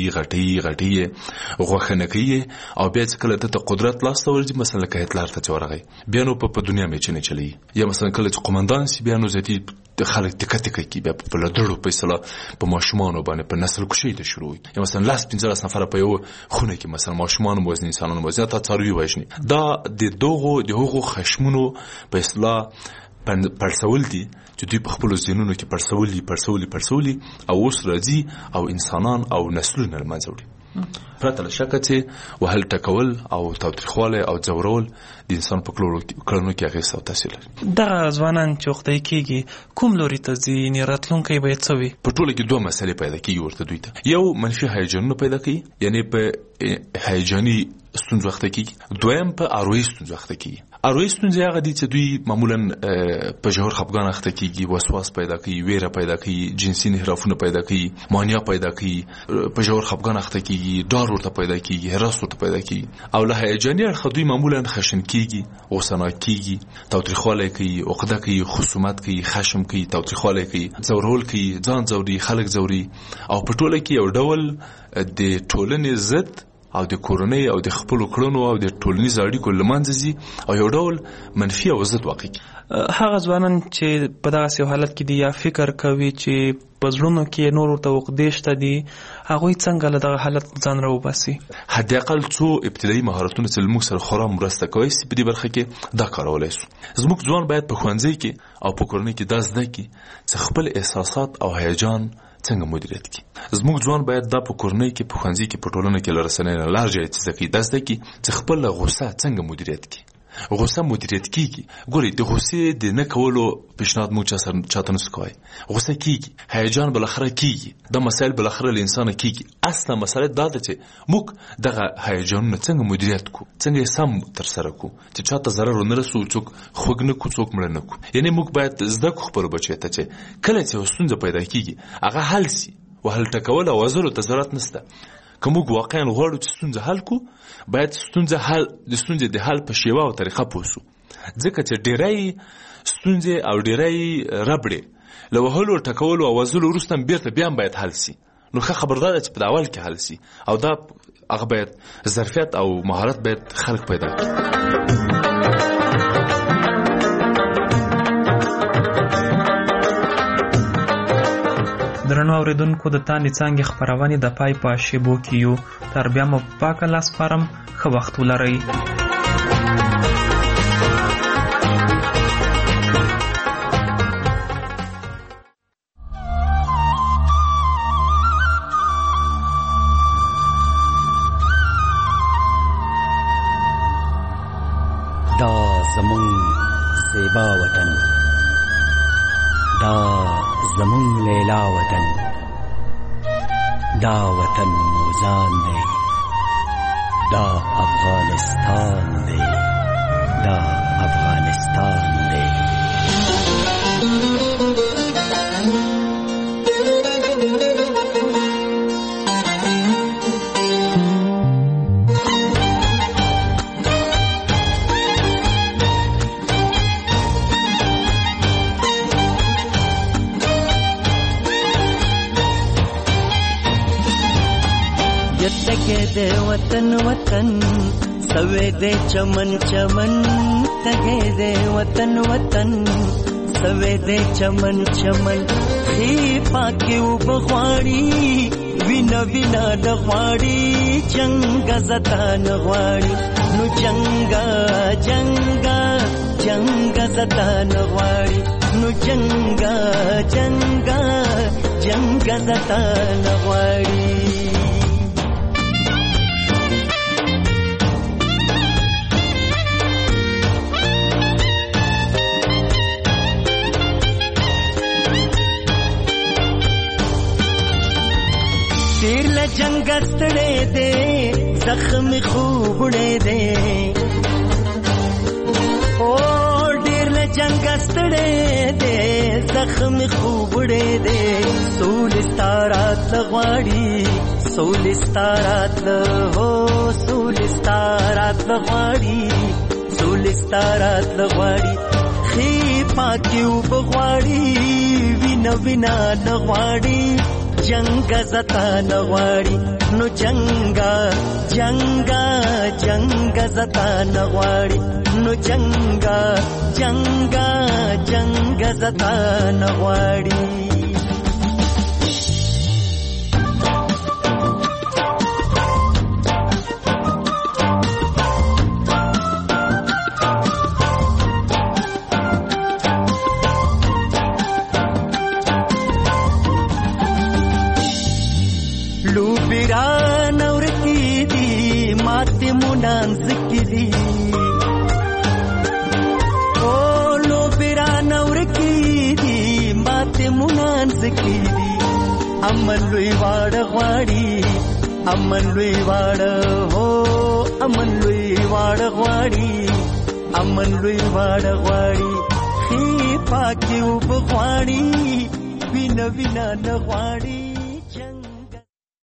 غټي غوښنه کوي او بیا چې کله ته قدرت لاس ته ورځي، مثلا که هتلر ته ورغی بیا نو په دنیا مې چنه چلی، یا مثلا کله چې قومندان سی بیا نو زتی خلک تکه کی بیا په لړړو په اصطلاح په ماشومان باندې په نسل کشي ته شروع، یا مثلا لاس 15 نفر په یو خونه کې مثلا ماشومان وزن انسانانو وزن ته څاروي وژني. دا د دغه خشمونو په اصطلاح پرسول دي چې دوی په خپل ذهنونو کې پرسولي او اوس راځي او انسانان او نسلونه لمنځه وړي. پرته له شکه چې وهل ټکول او تاوتریخوالی او ځورول د انسان په کړنو کې اغېز او تاثیر لري. دغه ځوانان چې وختی کېږي کوم لوري ته ځي؟ یعنې راتلونکی باید څه وي؟ په ټوله کې 2 مسئلې پیدا کېږي ورته دوی ته. یو منفي هیجانونه پیدا کوي، یعنې په هیجاني ستونزو اخته کېږي. دویم په اروایي ستونزو اخته کېږي. اروایي ستونزې هغه دي چې دوی معمولا په ژور خفګان اخته کېږي، وسواس پیدا کوي، ویره پیدا کوي، جنسي انحرافونه پیدا کوي، مانیا پیدا کوي، په ژور خفګان اخته کېږي، ډار ورته پیدا کېږي، هراس ورته پیدا کېږي. او له هیجاني اړخه دوی معمولا خشن کېږي، غوسناک کېږي، تاوتریخوالی کوي، عقده کوي، خصومت کوي، خشم کوي، تاوتریخوالی کوي، ځورول کوي، ځان ځوري، خلک ځوري، او په ټوله کې یو ډول د ټولنې ضد او د کورنۍ او د خپل کړنو او د ټولنیز اړیکو لمنځه ځي او یو ډول منفي او ضد واقع کی. هغه ځوانان چې په داسې حالت کې دي یا فکر کوي چې په زړونو کې نور ورته عقدې شته دي، هغوی څنګه له دغه حالت ځان راوباسي؟ حداقل څو ابتدایي مهارتونه چې موږ سره خورا مرسته کوي په دې برخه کې دا کارولای شو. زموږ ځوان باید په ښوونځي کې او په کورنۍ کې دا زده کړي چې خپل احساسات او هیجان څنګه مدیریت کی. زموږ ځوان باید دا په کورنۍ کې، په ښوونځي کې، په ټولنه کې لرسنۍ نه لارجه چې زده کړي چې خپل غوسه څنګه مدیریت کی. غوسه مدیریت کیږي. ګوري د غوسې د نه کولو پیشنهاد مو چاته نس کوي. غوسه کیږي، هیجان بالاخره کیږي، د مسائل بالاخره له انسان کیږي. اصله مسله دا ده چې موږ دغه هیجانونه څنګه مدیریت کو، څنګه سم تر سره کو چې چاته ضرر نه رسو، څوک خوګ نه کو، څوک مړ نه کو. یعنی موږ باید زده کو خپل بچی ته چې کله چې ستونزه پیدا کیږي هغه حل سي. وهل ټکول او وزرو ته ضرورت نشته. که موږ واقعا غواړو چې ستونزه حل کو، باید ستونزه د حل په شیوه او طریقه پوسو. ځکه چې ډیری ستونزه او ډیری ربړې له وهلو ټکولو او وزرو وروسته بیرته بیا باید حل سي. نو ښه خبردار چې په اول کې حل سي او دا هغه باید ظرفیت او مهارت باید خلک پیدا کړي. درنو اوریدونکو، د تاندې څانګې خپرونې د پای په شیبو کې یو. تر بیا مو پاکه لاس پارم، ښه وخت ولرئ. دا زمون زیبا وطن، دا زمون لیلا وطن، دا وطن موزان دی، دا افغانستان دی، دا افغانستان دی. تگے وطن وطن سوے دے چمن چمن، تگے دے وطن وطن سوے دے چمن چمن. خی پاکی او بغواړي وینا وینا دغواړي، جنگ زتا نغواړي نو جنگا جنگا جنگ زتا نغواړي نو جنگا جنگا جنگ زتا نغواړي. جنگ ستړې دے زخم خوب ډې دے، او ډېر له جنگ ستړې دې زخم خوبړې دې سول ستارات لغواړي سول ستارات له هو سول ستارات لغواړي سول ستارات لغواړي خې پاکیو بغواړي وینا وینا لغواړي جنگ زتا نغواړي نو جنگا جنگا جنگ زتا نغواړي نو جنگا جنگا جنگ زتا نغواړي ذکری او لو پیران اور کی دی مات منان ذکری امن لوی واړ غواړي امن لوی واړ هو امن لوی واړ غواړي امن لوی واړ غواړي خې پاکي وب غواړي وینا وینا نه غواړي